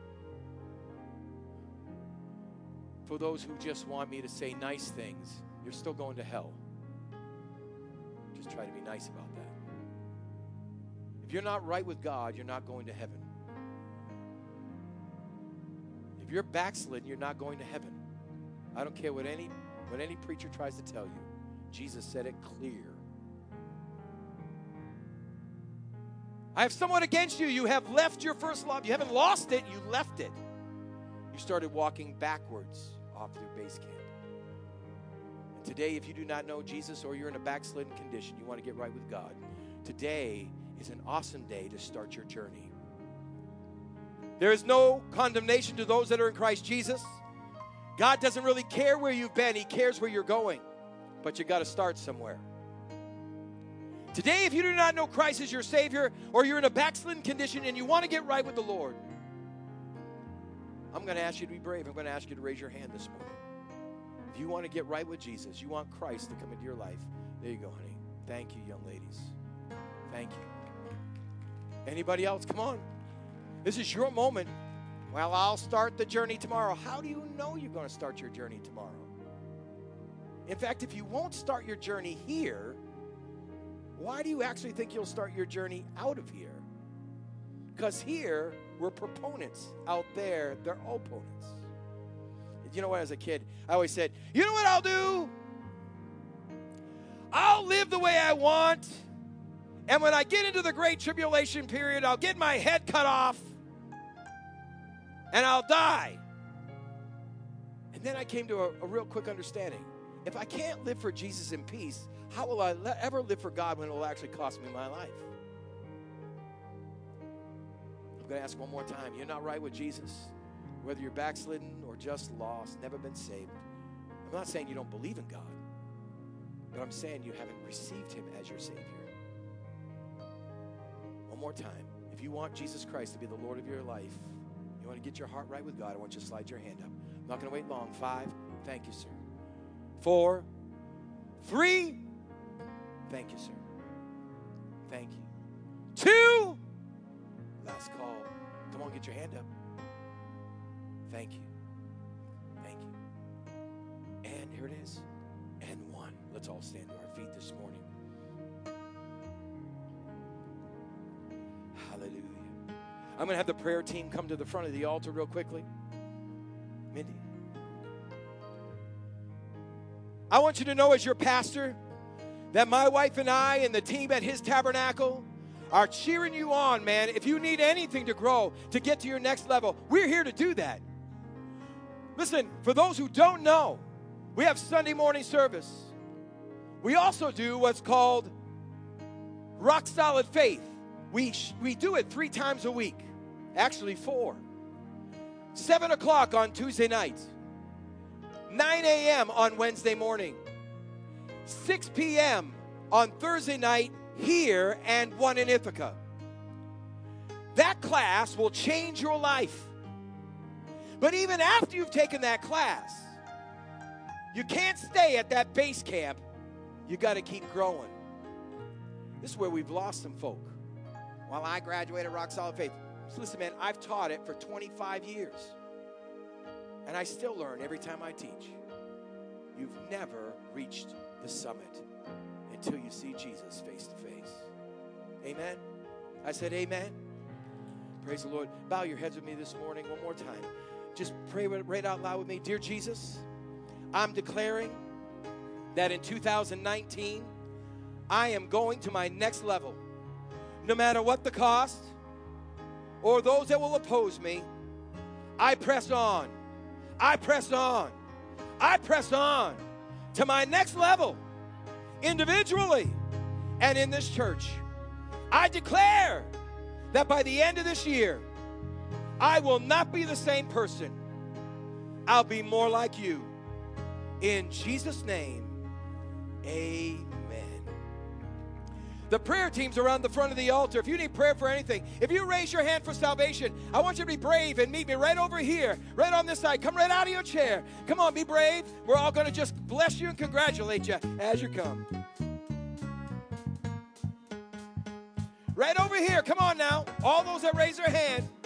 for those who just want me to say nice things, you're still going to hell. Just try to be nice about that. If you're not right with God, you're not going to heaven. If you're backslidden, you're not going to heaven. I don't care what any what any preacher tries to tell you. Jesus said it clear. I have somewhat against you. You have left your first love. You haven't lost it. You left it. You started walking backwards off your base camp. And today, if you do not know Jesus or you're in a backslidden condition, you want to get right with God, today is an awesome day to start your journey. There is no condemnation to those that are in Christ Jesus. God doesn't really care where you've been. He cares where you're going. But you got to start somewhere. Today, if you do not know Christ as your Savior, or you're in a backslidden condition and you want to get right with the Lord, I'm going to ask you to be brave. I'm going to ask you to raise your hand this morning. If you want to get right with Jesus, you want Christ to come into your life, there you go, honey. Thank you, young ladies. Thank you. Anybody else? Come on. This is your moment. Well, I'll start the journey tomorrow. How do you know you're going to start your journey tomorrow? In fact, if you won't start your journey here, why do you actually think you'll start your journey out of here? Because here, we're proponents. Out there, they're opponents. You know what, as a kid, I always said, you know what I'll do? I'll live the way I want. And when I get into the great tribulation period, I'll get my head cut off. And I'll die. And then I came to a, a real quick understanding. If I can't live for Jesus in peace, how will I le- ever live for God when it will actually cost me my life? I'm going to ask one more time. You're not right with Jesus. Whether you're backslidden or just lost, never been saved. I'm not saying you don't believe in God. But I'm saying you haven't received him as your Savior. One more time. If you want Jesus Christ to be the Lord of your life, you want to get your heart right with God, I want you to slide your hand up. I'm not going to wait long. Five. Thank you, sir. Four. Three. Thank you, sir. Thank you. Two. Last call. Come on, get your hand up. Thank you. Thank you. And here it is. And one. Let's all stand to our feet this morning. Hallelujah. I'm going to have the prayer team come to the front of the altar real quickly. Mindy. I want you to know as your pastor that my wife and I and the team at His Tabernacle are cheering you on, man. If you need anything to grow, to get to your next level, we're here to do that. Listen, for those who don't know, we have Sunday morning service. We also do what's called Rock Solid Faith. We, we do it three times a week. Actually, four. seven o'clock on Tuesday night. nine a.m. on Wednesday morning. six p.m. on Thursday night here and one in Ithaca. That class will change your life. But even after you've taken that class, you can't stay at that base camp. You got to keep growing. This is where we've lost some folk. While I graduated Rock Solid Faith, so listen, man, I've taught it for twenty-five years. And I still learn every time I teach. You've never reached the summit until you see Jesus face to face. Amen? I said amen. Praise the Lord. Bow your heads with me this morning one more time. Just pray right out loud with me. Dear Jesus, I'm declaring that in two thousand nineteen, I am going to my next level. No matter what the cost or those that will oppose me, I press on. I press on. I press on to my next level, individually and in this church. I declare that by the end of this year, I will not be the same person. I'll be more like you. In Jesus' name, amen. The prayer teams are on the front of the altar. If you need prayer for anything, if you raise your hand for salvation, I want you to be brave and meet me right over here, right on this side. Come right out of your chair. Come on, be brave. We're all going to just bless you and congratulate you as you come. Right over here. Come on now. All those that raise their hand.